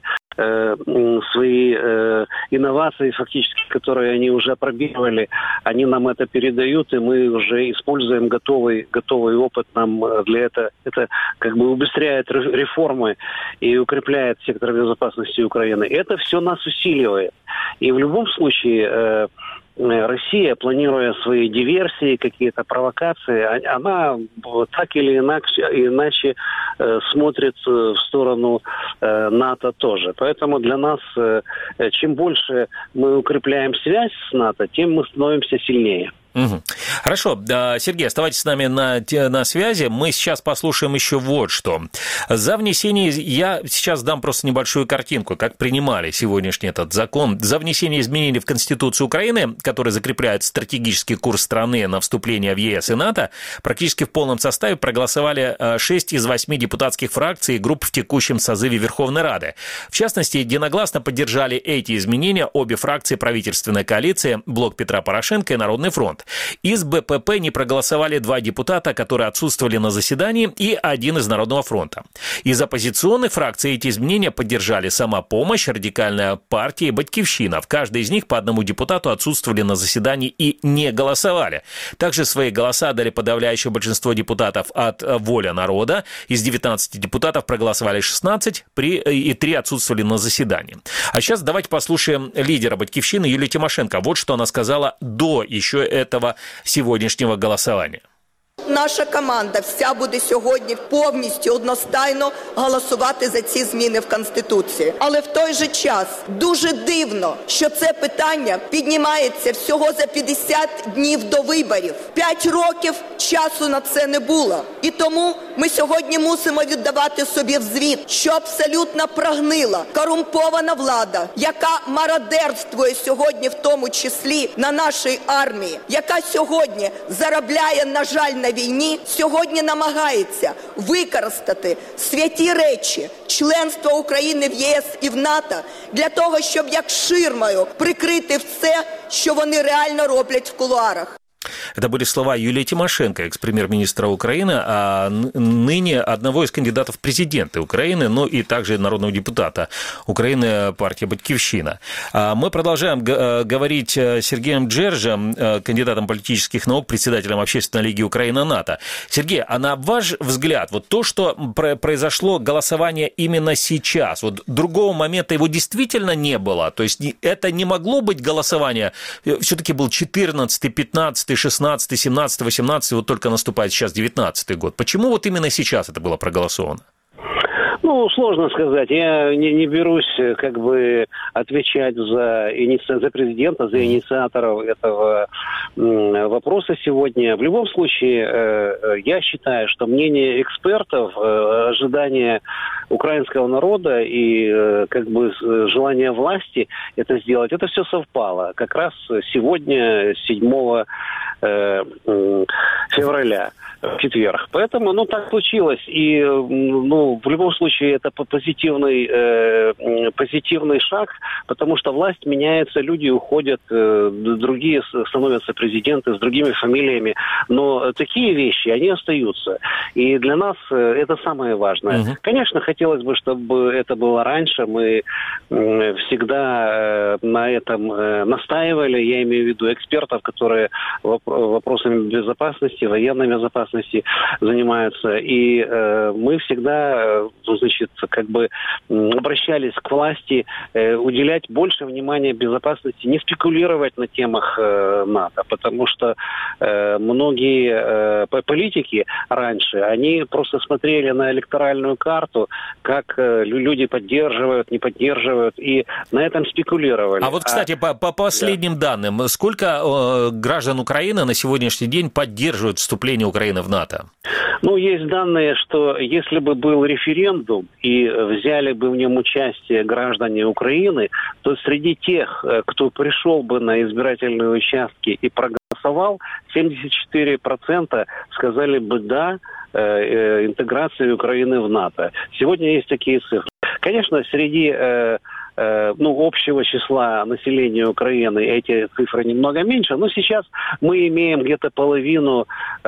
инновации, фактически, которые они уже пробировали, они нам это передают, и мы уже используем готовый опыт. Нам для этого это убыстряет реформы и укрепляет сектор безопасности Украины. Это все нас усиливает. И в любом случае Россия, планируя свои диверсии, какие-то провокации, она так или иначе смотрит в сторону НАТО тоже. Поэтому для нас, чем больше мы укрепляем связь с НАТО, тем мы становимся сильнее. Угу. Хорошо. Сергей, оставайтесь с нами на связи. Мы сейчас послушаем еще вот что. За внесение... Я сейчас дам просто небольшую картинку, как принимали сегодняшний этот закон. За внесение изменений в Конституцию Украины, которые закрепляют стратегический курс страны на вступление в ЕС и НАТО, практически в полном составе проголосовали 6 из 8 депутатских фракций и групп в текущем созыве Верховной Рады. В частности, единогласно поддержали эти изменения обе фракции правительственной коалиции «Блок Петра Порошенко» и «Народный фронт». Из БПП не проголосовали 2 депутата, которые отсутствовали на заседании, и 1 из Народного фронта. Из оппозиционных фракций эти изменения поддержали «Самопомощь», Радикальная партия и «Батькивщина». В каждой из них по 1 депутату отсутствовали на заседании и не голосовали. Также свои голоса дали подавляющее большинство депутатов от «Воля народа». Из 19 депутатов проголосовали 16, и 3 отсутствовали на заседании. А сейчас давайте послушаем лидера «Батькивщины» Юлию Тимошенко. Вот что она сказала до еще этого этого сегодняшнего голосования? Наша команда вся буде сьогодні повністю одностайно голосувати за ці зміни в Конституції. Але в той же час дуже дивно, що це питання піднімається всього за 50 днів до виборів. 5 років часу на це не було. І тому ми сьогодні мусимо віддавати собі в звіт, що абсолютно прогнила корумпована влада, яка мародерствує сьогодні в тому числі на нашій армії, яка сьогодні заробляє, на жаль, на війні, сьогодні намагається використати святі речі членства України в ЄС і в НАТО для того, щоб як ширмою прикрити все, що вони реально роблять в кулуарах. Это были слова Юлии Тимошенко, экс-премьер-министра Украины, а ныне одного из кандидатов в президенты Украины, но и также народного депутата Украины партии «Батькивщина». Мы продолжаем говорить с Сергеем Джержем, кандидатом политических наук, председателем Общественной лиги Украина-НАТО. Сергей, а на ваш взгляд, вот то, что произошло голосование именно сейчас, вот другого момента его действительно не было, то есть это не могло быть голосование, все-таки был 14-й, 15-й, 16-й, 17-й, 18-й, вот только наступает сейчас 19-й год. Почему вот именно сейчас это было проголосовано? Ну, сложно сказать. Я не берусь как бы отвечать за президента, за инициаторов этого вопроса сегодня. В любом случае, я считаю, что мнение экспертов, ожидания украинского народа и как бы желание власти это сделать, это все совпало. Как раз сегодня, 7 февраля, в четверг. Поэтому, так случилось. И, в любом случае, это позитивный шаг, потому что власть меняется, люди уходят, другие становятся президенты с другими фамилиями. Но такие вещи, они остаются. И для нас это самое важное. Конечно, хотелось бы, чтобы это было раньше. Мы всегда на этом настаивали. Я имею в виду экспертов, которые вопросами безопасности, военной безопасности занимаются. И мы всегда, как бы обращались к власти уделять больше внимания безопасности, не спекулировать на темах НАТО, потому что многие политики раньше, они просто смотрели на электоральную карту, как люди поддерживают, не поддерживают, и на этом спекулировали. А вот, кстати, по последним данным, сколько граждан Украины на сегодняшний день поддерживают вступление Украины в НАТО? Есть данные, что если бы был референдум и взяли бы в нем участие граждане Украины, то среди тех, кто пришел бы на избирательные участки и проголосовал, 74% сказали бы «да» интеграции Украины в НАТО. Сегодня есть такие цифры. Конечно, среди общего числа населения Украины эти цифры немного меньше, но сейчас мы имеем где-то половину,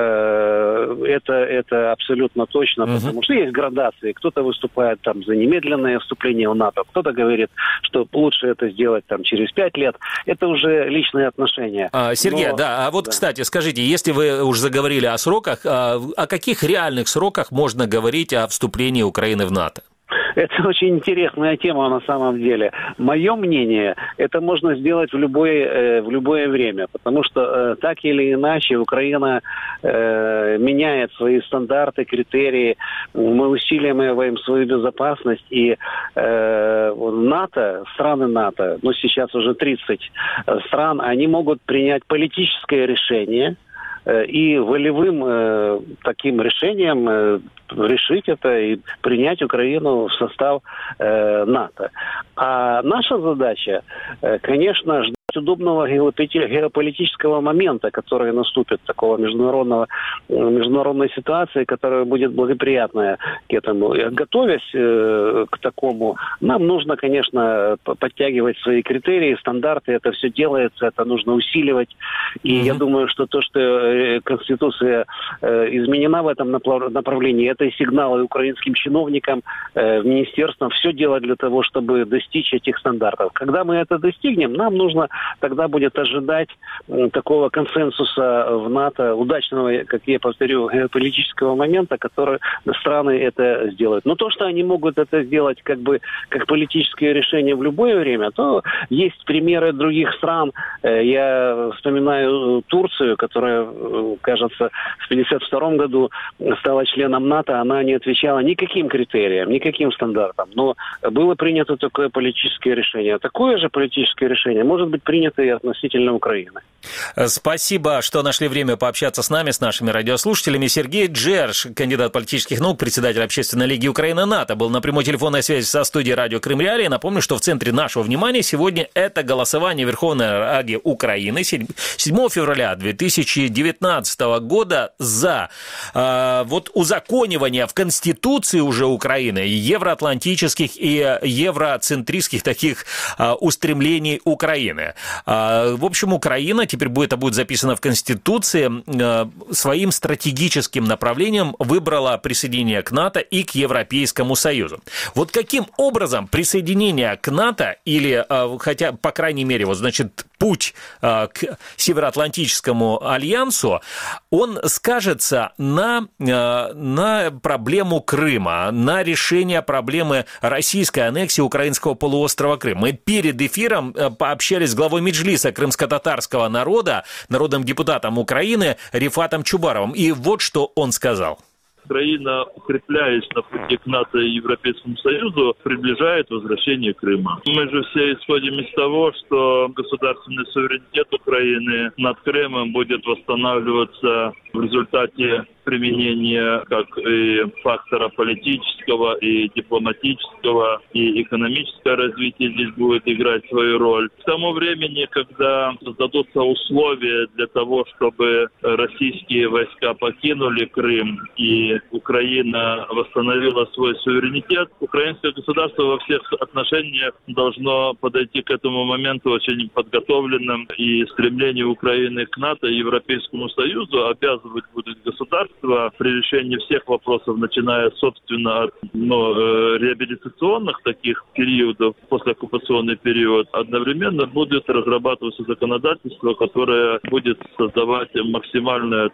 это абсолютно точно, потому что есть градации. Кто-то выступает за немедленное вступление в НАТО, кто-то говорит, что лучше это сделать через 5 лет. Это уже личные отношения. Сергей, кстати, скажите, если вы уже заговорили о сроках, о каких реальных сроках можно говорить о вступлении Украины в НАТО? Это очень интересная тема на самом деле. Мое мнение, это можно сделать в любое время, потому что так или иначе Украина меняет свои стандарты, критерии, мы усиливаем свою безопасность, и НАТО, страны НАТО, сейчас уже 30 стран, они могут принять политическое решение, и волевым таким решением решить это и принять Украину в состав НАТО. А наша задача, конечно, ждать удобного геополитического момента, который наступит, такого международной ситуации, которая будет благоприятная к этому. И готовясь к такому, нам нужно, конечно, подтягивать свои критерии, стандарты. Это все делается, это нужно усиливать. И я думаю, что то, что Конституция изменена в этом направлении, это и сигналы украинским чиновникам, министерствам, все делать для того, чтобы достичь этих стандартов. Когда мы это достигнем, нам нужно тогда будет ожидать такого консенсуса в НАТО, удачного, как я повторю, геополитического момента, который страны это сделают. Но то, что они могут это сделать как политическое решение в любое время, то есть примеры других стран. Я вспоминаю Турцию, которая, кажется, в 1952 году стала членом НАТО, она не отвечала никаким критериям, никаким стандартам, но было принято такое политическое решение. Такое же политическое решение может быть принято и относительно Украины. Спасибо, что нашли время пообщаться с нами, с нашими радиослушателями. Сергей Джерш, кандидат политических наук, председатель Общественной лиги Украина-НАТО, был на прямой телефонной связи со студией радио Крым Реалии. Напомню, что в центре нашего внимания сегодня это голосование Верховной Рады Украины 7 февраля 2019 года за узаконивание в Конституции уже Украины евроатлантических и евроцентристских таких устремлений Украины. В общем, Украина, теперь это будет записано в Конституции, своим стратегическим направлением выбрала присоединение к НАТО и к Европейскому Союзу. Вот каким образом присоединение к НАТО или, хотя, по крайней мере, путь к Североатлантическому альянсу, он скажется на проблему Крыма, на решение проблемы российской аннексии украинского полуострова Крым. Мы перед эфиром пообщались с главой Меджлиса крымско-татарского народа, народным депутатом Украины Рифатом Чубаровым. И вот что он сказал. Украина, укрепляясь на пути к НАТО и Европейскому Союзу, приближает возвращение Крыма. Мы же все исходим из того, что государственный суверенитет Украины над Крымом будет восстанавливаться в результате применения как и фактора политического, и дипломатического, и экономическое развитие здесь будет играть свою роль. К тому времени, когда создадутся условия для того, чтобы российские войска покинули Крым и Украина восстановила свой суверенитет, украинское государство во всех отношениях должно подойти к этому моменту очень подготовленным, и стремление Украины к НАТО и Европейскому Союзу обязывать будет государство при решении всех вопросов, начиная, собственно, от реабилитационных таких периодов, послеоккупационный период, одновременно будет разрабатываться законодательство, которое будет создавать максимальную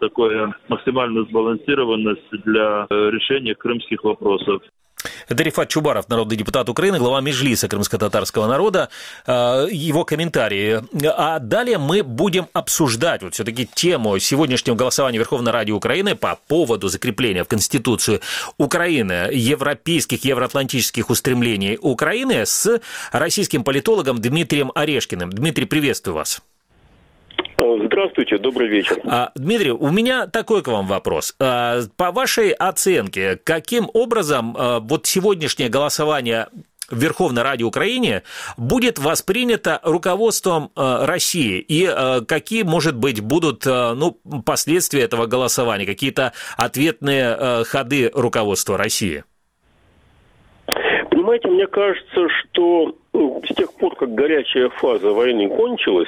сбалансированность для решения крымских вопросов. Это Рифат Чубаров, народный депутат Украины, глава Меджлиса крымско-татарского народа, его комментарии. А далее мы будем обсуждать все-таки тему сегодняшнего голосования Верховной Рады Украины по поводу закрепления в Конституцию Украины европейских, евроатлантических устремлений Украины с российским политологом Дмитрием Орешкиным. Дмитрий, приветствую вас. Здравствуйте, добрый вечер. Дмитрий, у меня такой к вам вопрос. По вашей оценке, каким образом сегодняшнее голосование в Верховной Раде Украины будет воспринято руководством России? И какие, может быть, будут последствия этого голосования, какие-то ответные ходы руководства России? Понимаете, мне кажется, что с тех пор, как горячая фаза войны кончилась,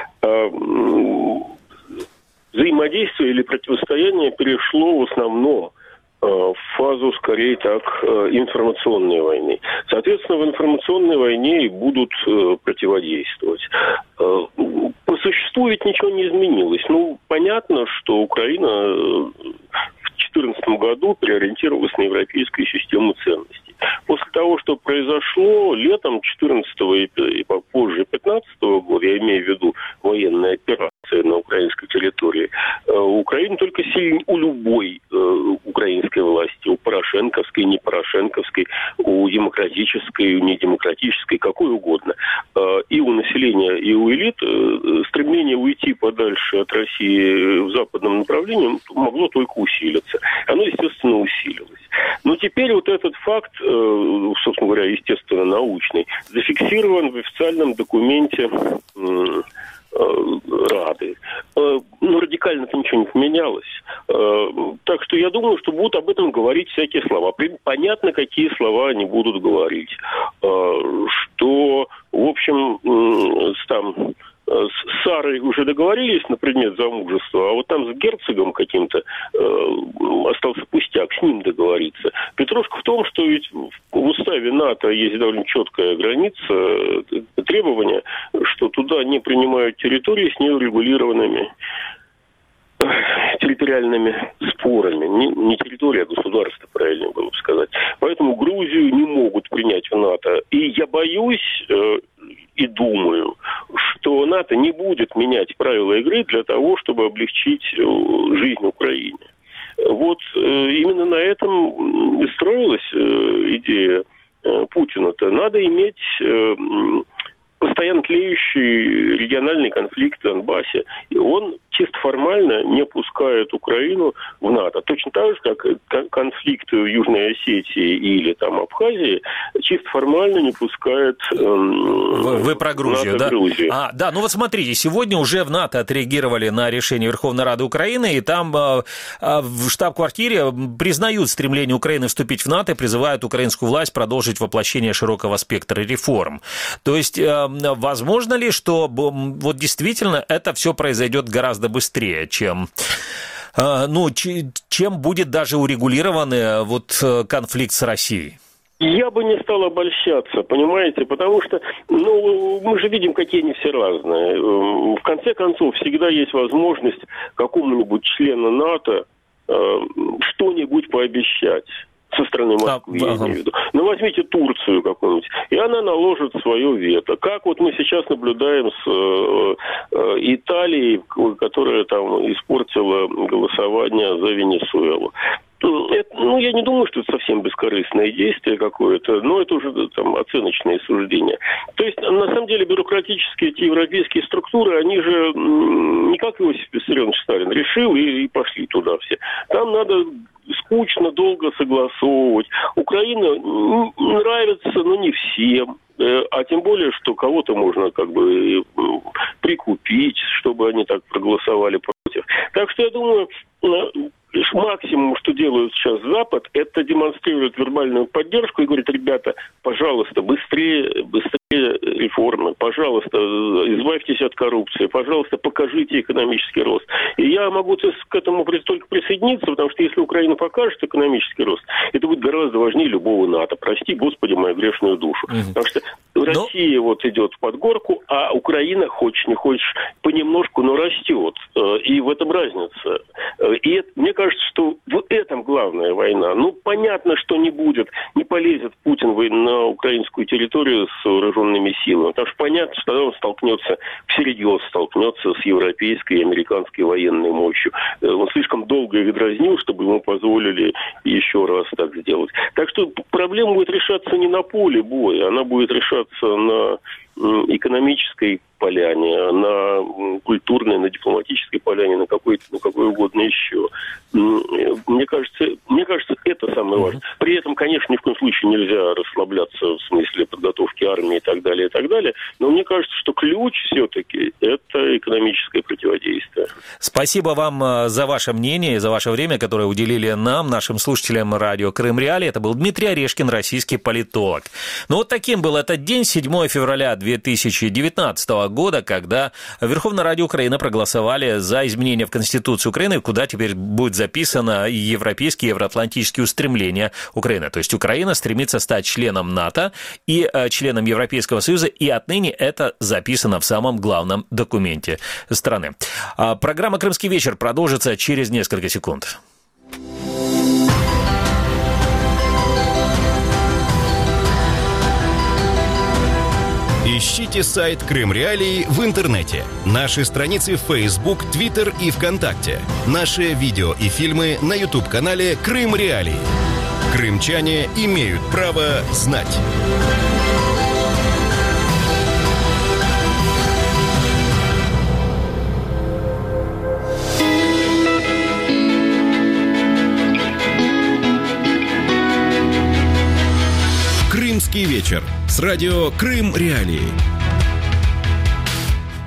взаимодействие или противостояние перешло в основном в фазу, скорее так, информационной войны. Соответственно, в информационной войне и будут противодействовать. По существу ведь ничего не изменилось. Понятно, что Украина в 2014 году переориентировалась на европейскую систему ценностей. После того, что произошло летом 2014 и позже 2015 года, я имею в виду военная операция на украинской территории, Украина только сильнее у любой украинской власти, у порошенковской, не порошенковской, у демократической, у недемократической, какой угодно. И у населения, и у элит стремление уйти подальше от России в западном направлении могло только усилиться. Оно, естественно, усилилось. Но теперь вот этот факт, собственно говоря, естественно, научный, зафиксирован в официальном документе Рады. Радикально-то ничего не поменялось. Так что я думаю, что будут об этом говорить всякие слова. Понятно, какие слова они будут говорить. Что, в общем, там с Сарой уже договорились на предмет замужества, а вот там с герцогом каким-то остался пустяк, с ним договориться. Петрушка в том, что ведь в уставе НАТО есть довольно четкая граница, требования, что туда не принимают территории с неурегулированными территориальными спорами. Не территория, а государство, правильно было бы сказать. Поэтому Грузию не могут принять в НАТО. И я боюсь и думаю, что НАТО не будет менять правила игры для того, чтобы облегчить жизнь Украине. Вот именно на этом и строилась идея Путина-то. Надо иметь постоянно тлеющий региональный конфликт в Донбассе. И он чисто формально не пускает Украину в НАТО. Точно так же, как конфликт в Южной Осетии или там Абхазии чисто формально не пускает Вы про Грузию, НАТО, да? Грузию. Да, ну вот смотрите, сегодня уже в НАТО отреагировали на решение Верховной Рады Украины, и там в штаб-квартире признают стремление Украины вступить в НАТО и призывают украинскую власть продолжить воплощение широкого спектра реформ. То есть возможно ли, что вот действительно это все произойдет гораздо быстрее, чем будет даже урегулирован вот конфликт с Россией? Я бы не стал обольщаться, понимаете, потому что, мы же видим, какие они все разные. В конце концов, всегда есть возможность какому-нибудь члену НАТО что-нибудь пообещать. Со стороны Москвы, я имею в виду. Возьмите Турцию какую-нибудь, и она наложит свое вето. Как вот мы сейчас наблюдаем с Италией, которая там испортила голосование за Венесуэлу. Я не думаю, что это совсем бескорыстное действие какое-то, но это уже там оценочные суждения. То есть, на самом деле, бюрократические эти европейские структуры, они же не как Иосиф Виссарионович Сталин решил и пошли туда все. Там надо скучно, долго согласовывать. Украина нравится, но не всем. А тем более, что кого-то можно как бы прикупить, чтобы они так проголосовали против. Так что я думаю, максимум, что делает сейчас Запад, это демонстрирует вербальную поддержку и говорит: ребята, пожалуйста, быстрее реформы, пожалуйста, избавьтесь от коррупции, пожалуйста, покажите экономический рост. И я могу к этому только присоединиться, потому что если Украина покажет экономический рост, это будет гораздо важнее любого НАТО. Прости, Господи, мою грешную душу. Потому что Россия вот идет под горку, а Украина, хочешь не хочешь, понемножку, но растет. И в этом разница. И мне кажется, что в этом главная война. Понятно, что не полезет Путин на украинскую территорию с вооруженными силами. Потому что понятно, что он всерьез столкнется с европейской и американской военной мощью. Он слишком долго их дразнил, чтобы ему позволили еще раз так сделать. Так что проблема будет решаться не на поле боя, она будет решаться на экономической поляне, на культурной, на дипломатической поляне, на какой угодно еще. Мне кажется, это самое важное. При этом, конечно, ни в коем случае нельзя расслабляться в смысле подготовки армии и так далее, и так далее. Но мне кажется, что ключ все-таки это экономическое противодействие. Спасибо вам за ваше мнение, за ваше время, которое уделили нам, нашим слушателям радио Крым Реалии. Это был Дмитрий Орешкин, российский политолог. Вот таким был этот день, 7 февраля 2019 года, когда в Верховной Раде Украины проголосовали за изменения в Конституцию Украины, куда теперь будет записано европейские и евроатлантические устремления Украины. То есть Украина стремится стать членом НАТО и членом Европейского Союза, и отныне это записано в самом главном документе страны. Программа «Крымский вечер» продолжится через несколько секунд. Ищите сайт Крым Реалии в интернете. Наши страницы в Facebook, Twitter и ВКонтакте. Наши видео и фильмы на YouTube-канале Крым Реалии. Крымчане имеют право знать. Крымский вечер с радио Крым Реалии.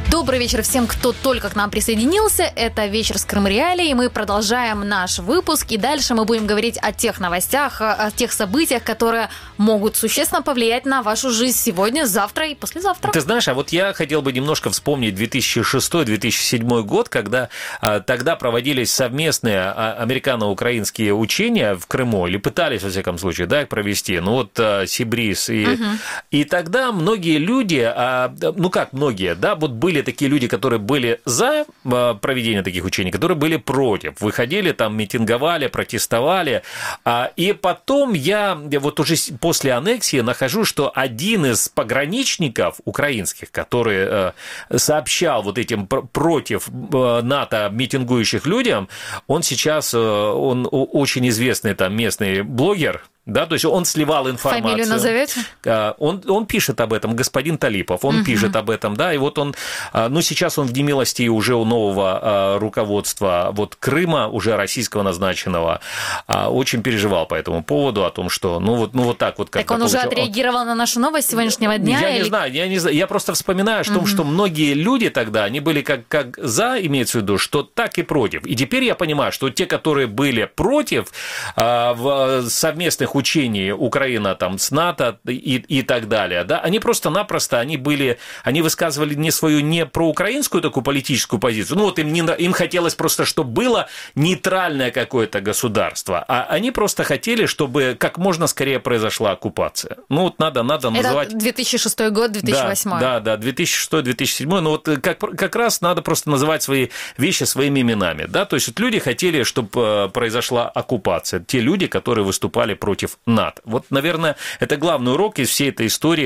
Добрый вечер всем, кто только к нам присоединился. Это «Вечер с Крым Реалией». Мы продолжаем наш выпуск. И дальше мы будем говорить о тех новостях, о тех событиях, которые могут существенно повлиять на вашу жизнь сегодня, завтра и послезавтра. Ты знаешь, а вот я хотел бы немножко вспомнить 2006-2007 год, когда тогда проводились совместные американо-украинские учения в Крыму, или пытались, во всяком случае, да, их провести. Ну вот Сибриз. И тогда многие люди, ну как многие, да, вот были такие люди, которые были за проведение таких учений, которые были против. Выходили там, митинговали, протестовали. И потом я вот уже после аннексии нахожу, что один из пограничников украинских, который сообщал вот этим против НАТО митингующих людям, он сейчас, он очень известный там местный блогер, да, то есть он сливал информацию. Фамилию назовете? Он пишет об этом, господин Талипов, он пишет об этом, да, и вот он, ну, сейчас он в немилости уже у нового руководства вот Крыма, уже российского назначенного, очень переживал по этому поводу, о том, что, ну вот так вот. Так он уже отреагировал на нашу новость сегодняшнего дня? Я не знаю, я просто вспоминаю о том, что многие люди тогда, они были как за, имеется в виду, что так и против. И теперь я понимаю, что те, которые были против в совместных учений Украина там с НАТО и так далее, да, они просто-напросто, они высказывали не свою не проукраинскую такую политическую позицию, ну вот им хотелось просто, чтобы было нейтральное какое-то государство, а они просто хотели, чтобы как можно скорее произошла оккупация. Ну вот надо называть... Это 2006 год, 2008. Да, 2006-2007, ну вот как раз надо просто называть свои вещи своими именами, да, то есть вот люди хотели, чтобы произошла оккупация, те люди, которые выступали против НАТО. Вот, наверное, это главный урок из всей этой истории,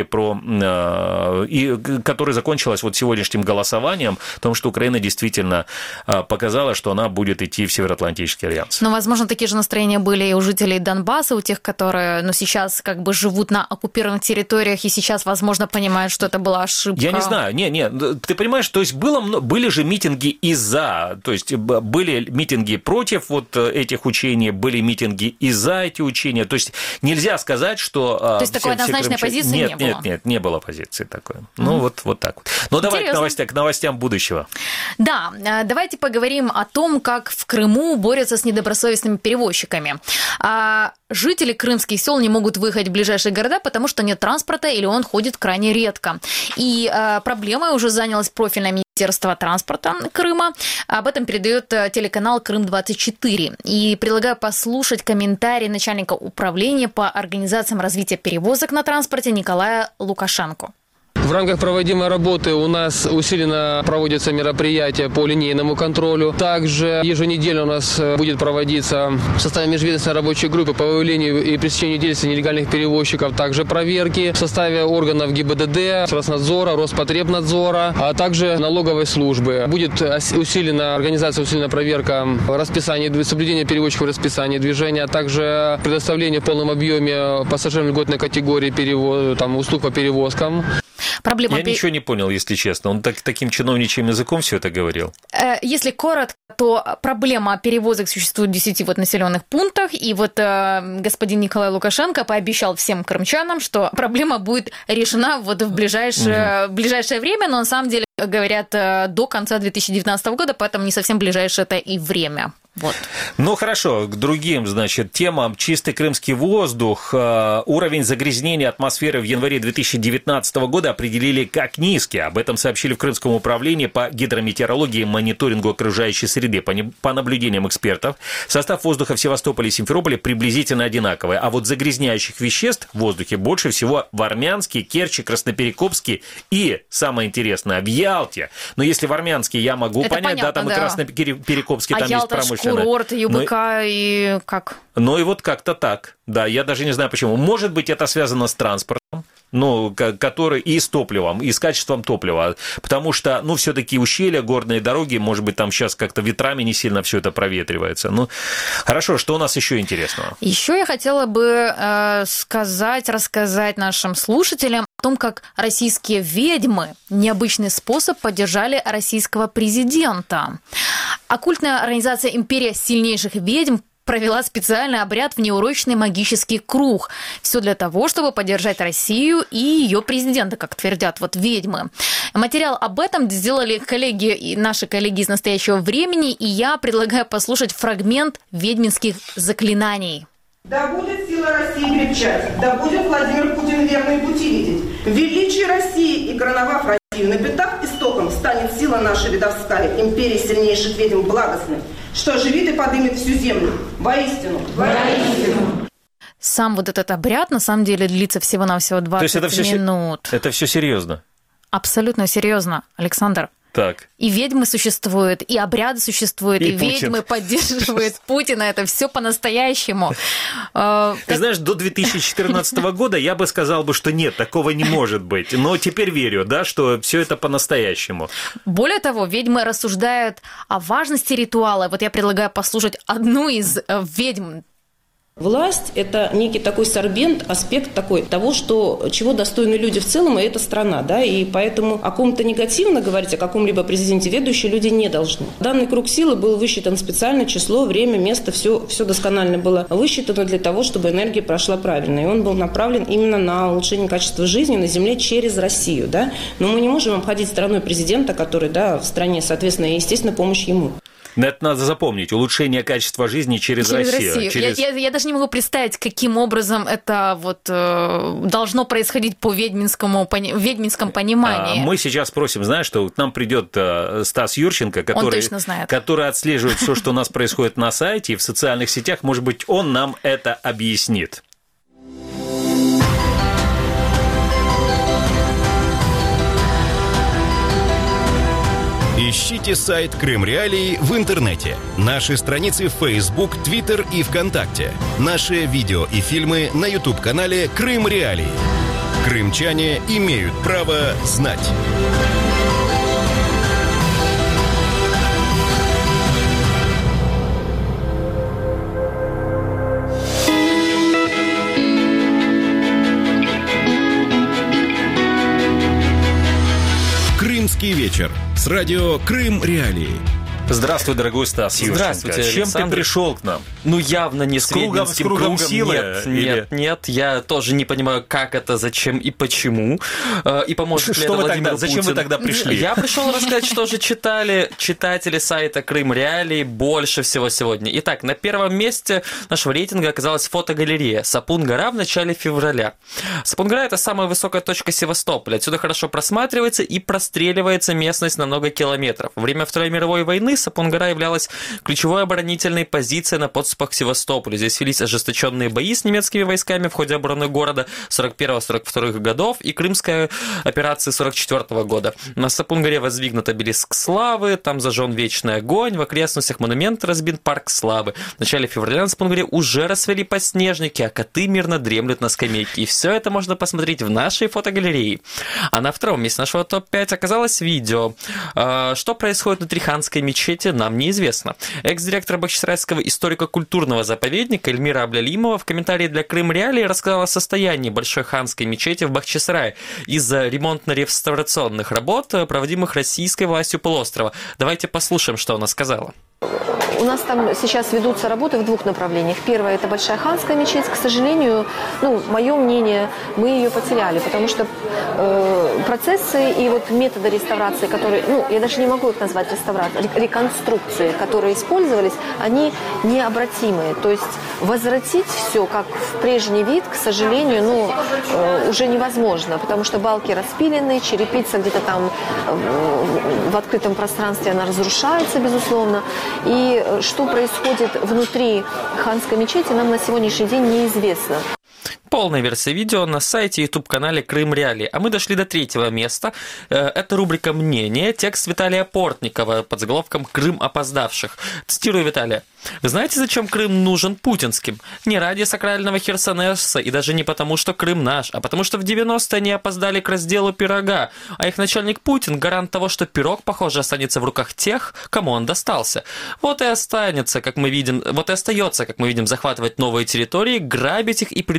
которая закончилась вот сегодняшним голосованием, о том, что Украина действительно показала, что она будет идти в Североатлантический альянс. Но, возможно, такие же настроения были и у жителей Донбасса, у тех, которые сейчас как бы живут на оккупированных территориях и сейчас, возможно, понимают, что это была ошибка. Я не знаю, ты понимаешь, то есть были же митинги и за, то есть были митинги против вот этих учений, были митинги и за эти учения, то есть нельзя сказать, что... То есть такой однозначной позиции не было? Нет, не было позиции такой. Ну, вот так вот. Ну, давай к новостям будущего. Да, давайте поговорим о том, как в Крыму борются с недобросовестными перевозчиками. Жители крымских сел не могут выехать в ближайшие города, потому что нет транспорта или он ходит крайне редко. И проблемой уже занялось профильное Министерство транспорта Крыма. Об этом передает телеканал «Крым-24». И предлагаю послушать комментарий начальника управления по организациям развития перевозок на транспорте Николая Лукашенко. В рамках проводимой работы у нас усиленно проводятся мероприятия по линейному контролю. Также еженедельно у нас будет проводиться в составе межведомственной рабочей группы по выявлению и пресечению действий нелегальных перевозчиков, также проверки в составе органов ГИБДД, Роснадзора, Роспотребнадзора, а также налоговой службы. Будет усилена проверка расписания, соблюдения перевозчиков расписания движения, а также предоставление в полном объеме пассажирам льготной категории услуг по перевозкам. Я ничего не понял, если честно. Он таким чиновничьим языком все это говорил. Если коротко, то проблема перевозок существует в 10 населенных пунктах. И вот господин Николай Лукашенко пообещал всем крымчанам, что проблема будет решена вот в ближайшее время. Но на самом деле, говорят, до конца 2019 года, поэтому не совсем ближайшее это и время. Вот. Ну, хорошо, к другим, темам. Чистый крымский воздух. Уровень загрязнения атмосферы в январе 2019 года определили как низкий. Об этом сообщили в Крымском управлении по гидрометеорологии и мониторингу окружающей среды. По наблюдениям экспертов, состав воздуха в Севастополе и Симферополе приблизительно одинаковый. А вот загрязняющих веществ в воздухе больше всего в Армянске, Керчи, Красноперекопске и, самое интересное, в Ялте. Но если в Армянске я могу это понять, понятно, и Красноперекопске там есть промышленность. Курорт, ЮБК и как? Ну и вот как-то так. Да, я даже не знаю почему. Может быть, это связано с транспортом, который и с топливом, и с качеством топлива. Потому что, все-таки ущелья, горные дороги, может быть, там сейчас как-то ветрами не сильно все это проветривается. Хорошо, что у нас еще интересного? Еще я хотела бы рассказать нашим слушателям о том, как российские ведьмы необычный способ поддержали российского президента. Оккультная организация «Империя сильнейших ведьм» провела специальный обряд в неурочный магический круг. Все для того, чтобы поддержать Россию и ее президента, как твердят вот ведьмы. Материал об этом сделали наши коллеги из «Настоящего времени», и я предлагаю послушать фрагмент ведьминских заклинаний. Да будет сила России крепчать, да будет Владимир Путин верные пути видеть. В величии России и короновав Россию, напитав истоком, станет сила наша видовская, империи сильнейших ведьм благостных, что оживит и подымет всю землю. Воистину, воистину. Сам вот этот обряд, на самом деле, длится всего-навсего 20 минут. Это все серьезно? Абсолютно серьезно, Александр. Так. И ведьмы существуют, и обряды существуют, и ведьмы поддерживают Путина. Это все по-настоящему. Ты знаешь, до 2014 года я бы сказал, что нет, такого не может быть. Но теперь верю, да, что все это по-настоящему. Более того, ведьмы рассуждают о важности ритуала. Вот я предлагаю послушать одну из ведьм. Власть – это некий такой сорбент, аспект такой того, чего достойны люди в целом, и эта страна. Да? И поэтому о ком-то негативно говорить, о каком-либо президенте ведущие люди не должны. Данный круг силы был высчитан специально, число, время, место, все досконально было высчитано для того, чтобы энергия прошла правильно. И он был направлен именно на улучшение качества жизни на земле через Россию. Да? Но мы не можем обходить стороной президента, который в стране, соответственно, и, естественно, помощь ему. Это надо запомнить. Улучшение качества жизни через Россию. Я даже не могу представить, каким образом это должно происходить по ведьминском понимании. Мы сейчас просим, знаешь, что к нам придет Стас Юрченко, который отслеживает все, что у нас происходит на сайте и в социальных сетях. Может быть, он нам это объяснит. Ищите сайт Крым Реалии в интернете, наши страницы в Facebook, Twitter и ВКонтакте, наши видео и фильмы на YouTube-канале Крым Реалии. Крымчане имеют право знать. Крымский вечер с радио Крым Реалии. Здравствуй, дорогой Стас Юрченко. Здравствуйте, Чем ты пришел к нам? Явно не с ведьминским кругом силы. Нет, я тоже не понимаю, как это, зачем и почему. И поможет ли это Владимиру Путину. Зачем вы тогда пришли? Я пришел рассказать, что же читали читатели сайта Крым Реалии больше всего сегодня. Итак, на первом месте нашего рейтинга оказалась фотогалерея Сапун-гора в начале февраля. Сапун-гора – это самая высокая точка Севастополя. Отсюда хорошо просматривается и простреливается местность на много километров. Во время Второй мировой войны Сапун-гора являлась ключевой оборонительной позицией на подступах к Севастополю. Здесь велись ожесточенные бои с немецкими войсками в ходе обороны города 41-42 годов и крымской операции 44 года. На Сапун-горе воздвигнут обелиск славы, там зажжен вечный огонь, в окрестностях монумента разбит парк славы. В начале февраля на Сапун-горе уже расцвели подснежники, а коты мирно дремлют на скамейке. И все это можно посмотреть в нашей фотогалерее. А на втором месте нашего топ-5 оказалось видео. Что происходит внутри ханской мечети, нам неизвестно. Экс-директор Бахчисарайского историко-культурного заповедника Эльмира Аблялимова в комментарии для Крым Реалии рассказала о состоянии Большой ханской мечети в Бахчисарае из-за ремонтно-реставрационных работ, проводимых российской властью полуострова. Давайте послушаем, что она сказала. У нас там сейчас ведутся работы в двух направлениях. Первое – это Большая ханская мечеть. К сожалению, мое мнение, мы ее потеряли, потому что процессы и методы реставрации, которые, я даже не могу их назвать реставрацией, реконструкции, которые использовались, они необратимые. То есть возвратить все как в прежний вид, к сожалению, уже невозможно, потому что балки распилены, черепица где-то там в открытом пространстве, она разрушается, безусловно. И что происходит внутри ханской мечети, нам на сегодняшний день неизвестно. Полная версия видео на сайте и YouTube-канале Крым Реалии. А мы дошли до третьего места. Это рубрика «Мнение». Текст Виталия Портникова под заголовком «Крым опоздавших». Цитирую Виталия. Вы знаете, зачем Крым нужен путинским? Не ради сакрального Херсонеса и даже не потому, что Крым наш, а потому что в 90-е они опоздали к разделу пирога, а их начальник Путин гарант того, что пирог, похоже, останется в руках тех, кому он достался. Вот и остается, как мы видим, захватывать новые территории, грабить их и придумывать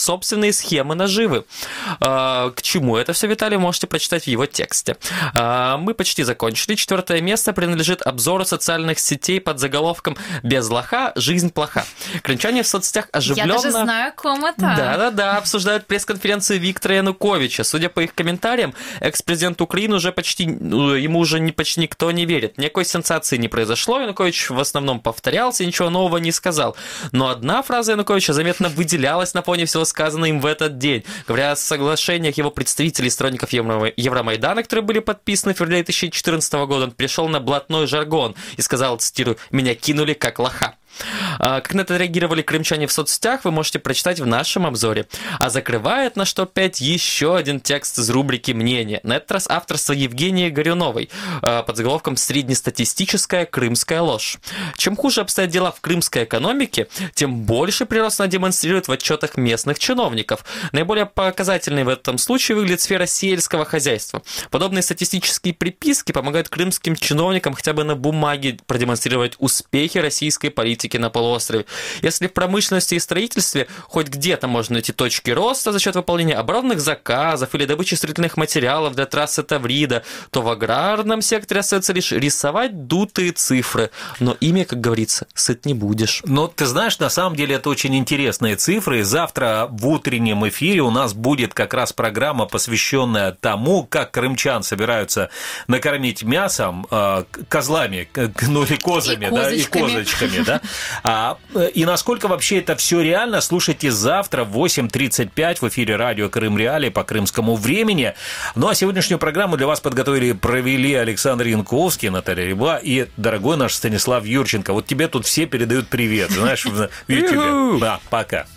собственные схемы наживы. К чему это все, Виталий, можете прочитать в его тексте. Мы почти закончили. 4 место принадлежит обзору социальных сетей под заголовком «Без лоха жизнь плоха». Крымчане в соцсетях оживленно... Я даже знаю, о ком это. Да, обсуждают пресс-конференцию Виктора Януковича. Судя по их комментариям, экс-президент Украины уже ему уже почти никто не верит. Никакой сенсации не произошло. Янукович в основном повторялся, ничего нового не сказал. Но одна фраза Януковича заметно выделялась на фоне всего сказанного им в этот день. Говоря о соглашениях его представителей и сторонников Евромайдана, которые были подписаны в феврале 2014 года, он перешел на блатной жаргон и сказал, цитирую, «Меня кинули как лоха». Как на это реагировали крымчане в соцсетях, вы можете прочитать в нашем обзоре. А закрывает наш топ-5 еще один текст из рубрики «Мнение». На этот раз авторство Евгении Горюновой под заголовком «Среднестатистическая крымская ложь». Чем хуже обстоят дела в крымской экономике, тем больше прирост она демонстрирует в отчетах местных чиновников. Наиболее показательной в этом случае выглядит сфера сельского хозяйства. Подобные статистические приписки помогают крымским чиновникам хотя бы на бумаге продемонстрировать успехи российской политики на полуострове. Если в промышленности и строительстве хоть где-то можно найти точки роста за счет выполнения оборонных заказов или добычи строительных материалов для трассы Таврида, то в аграрном секторе остается лишь рисовать дутые цифры. Но ими, как говорится, сыт не будешь. Но ты знаешь, на самом деле это очень интересные цифры. Завтра в утреннем эфире у нас будет как раз программа, посвященная тому, как крымчан собираются накормить мясом козлами, ну или козами, и козочками, да. И насколько вообще это все реально, слушайте завтра в 8:35 в эфире радио Крым Реалии по крымскому времени. Ну а сегодняшнюю программу для вас подготовили и провели Александр Янковский, Наталья Рябла и дорогой наш Станислав Юрченко. Вот тебе тут все передают привет, знаешь, в YouTube. Да, пока.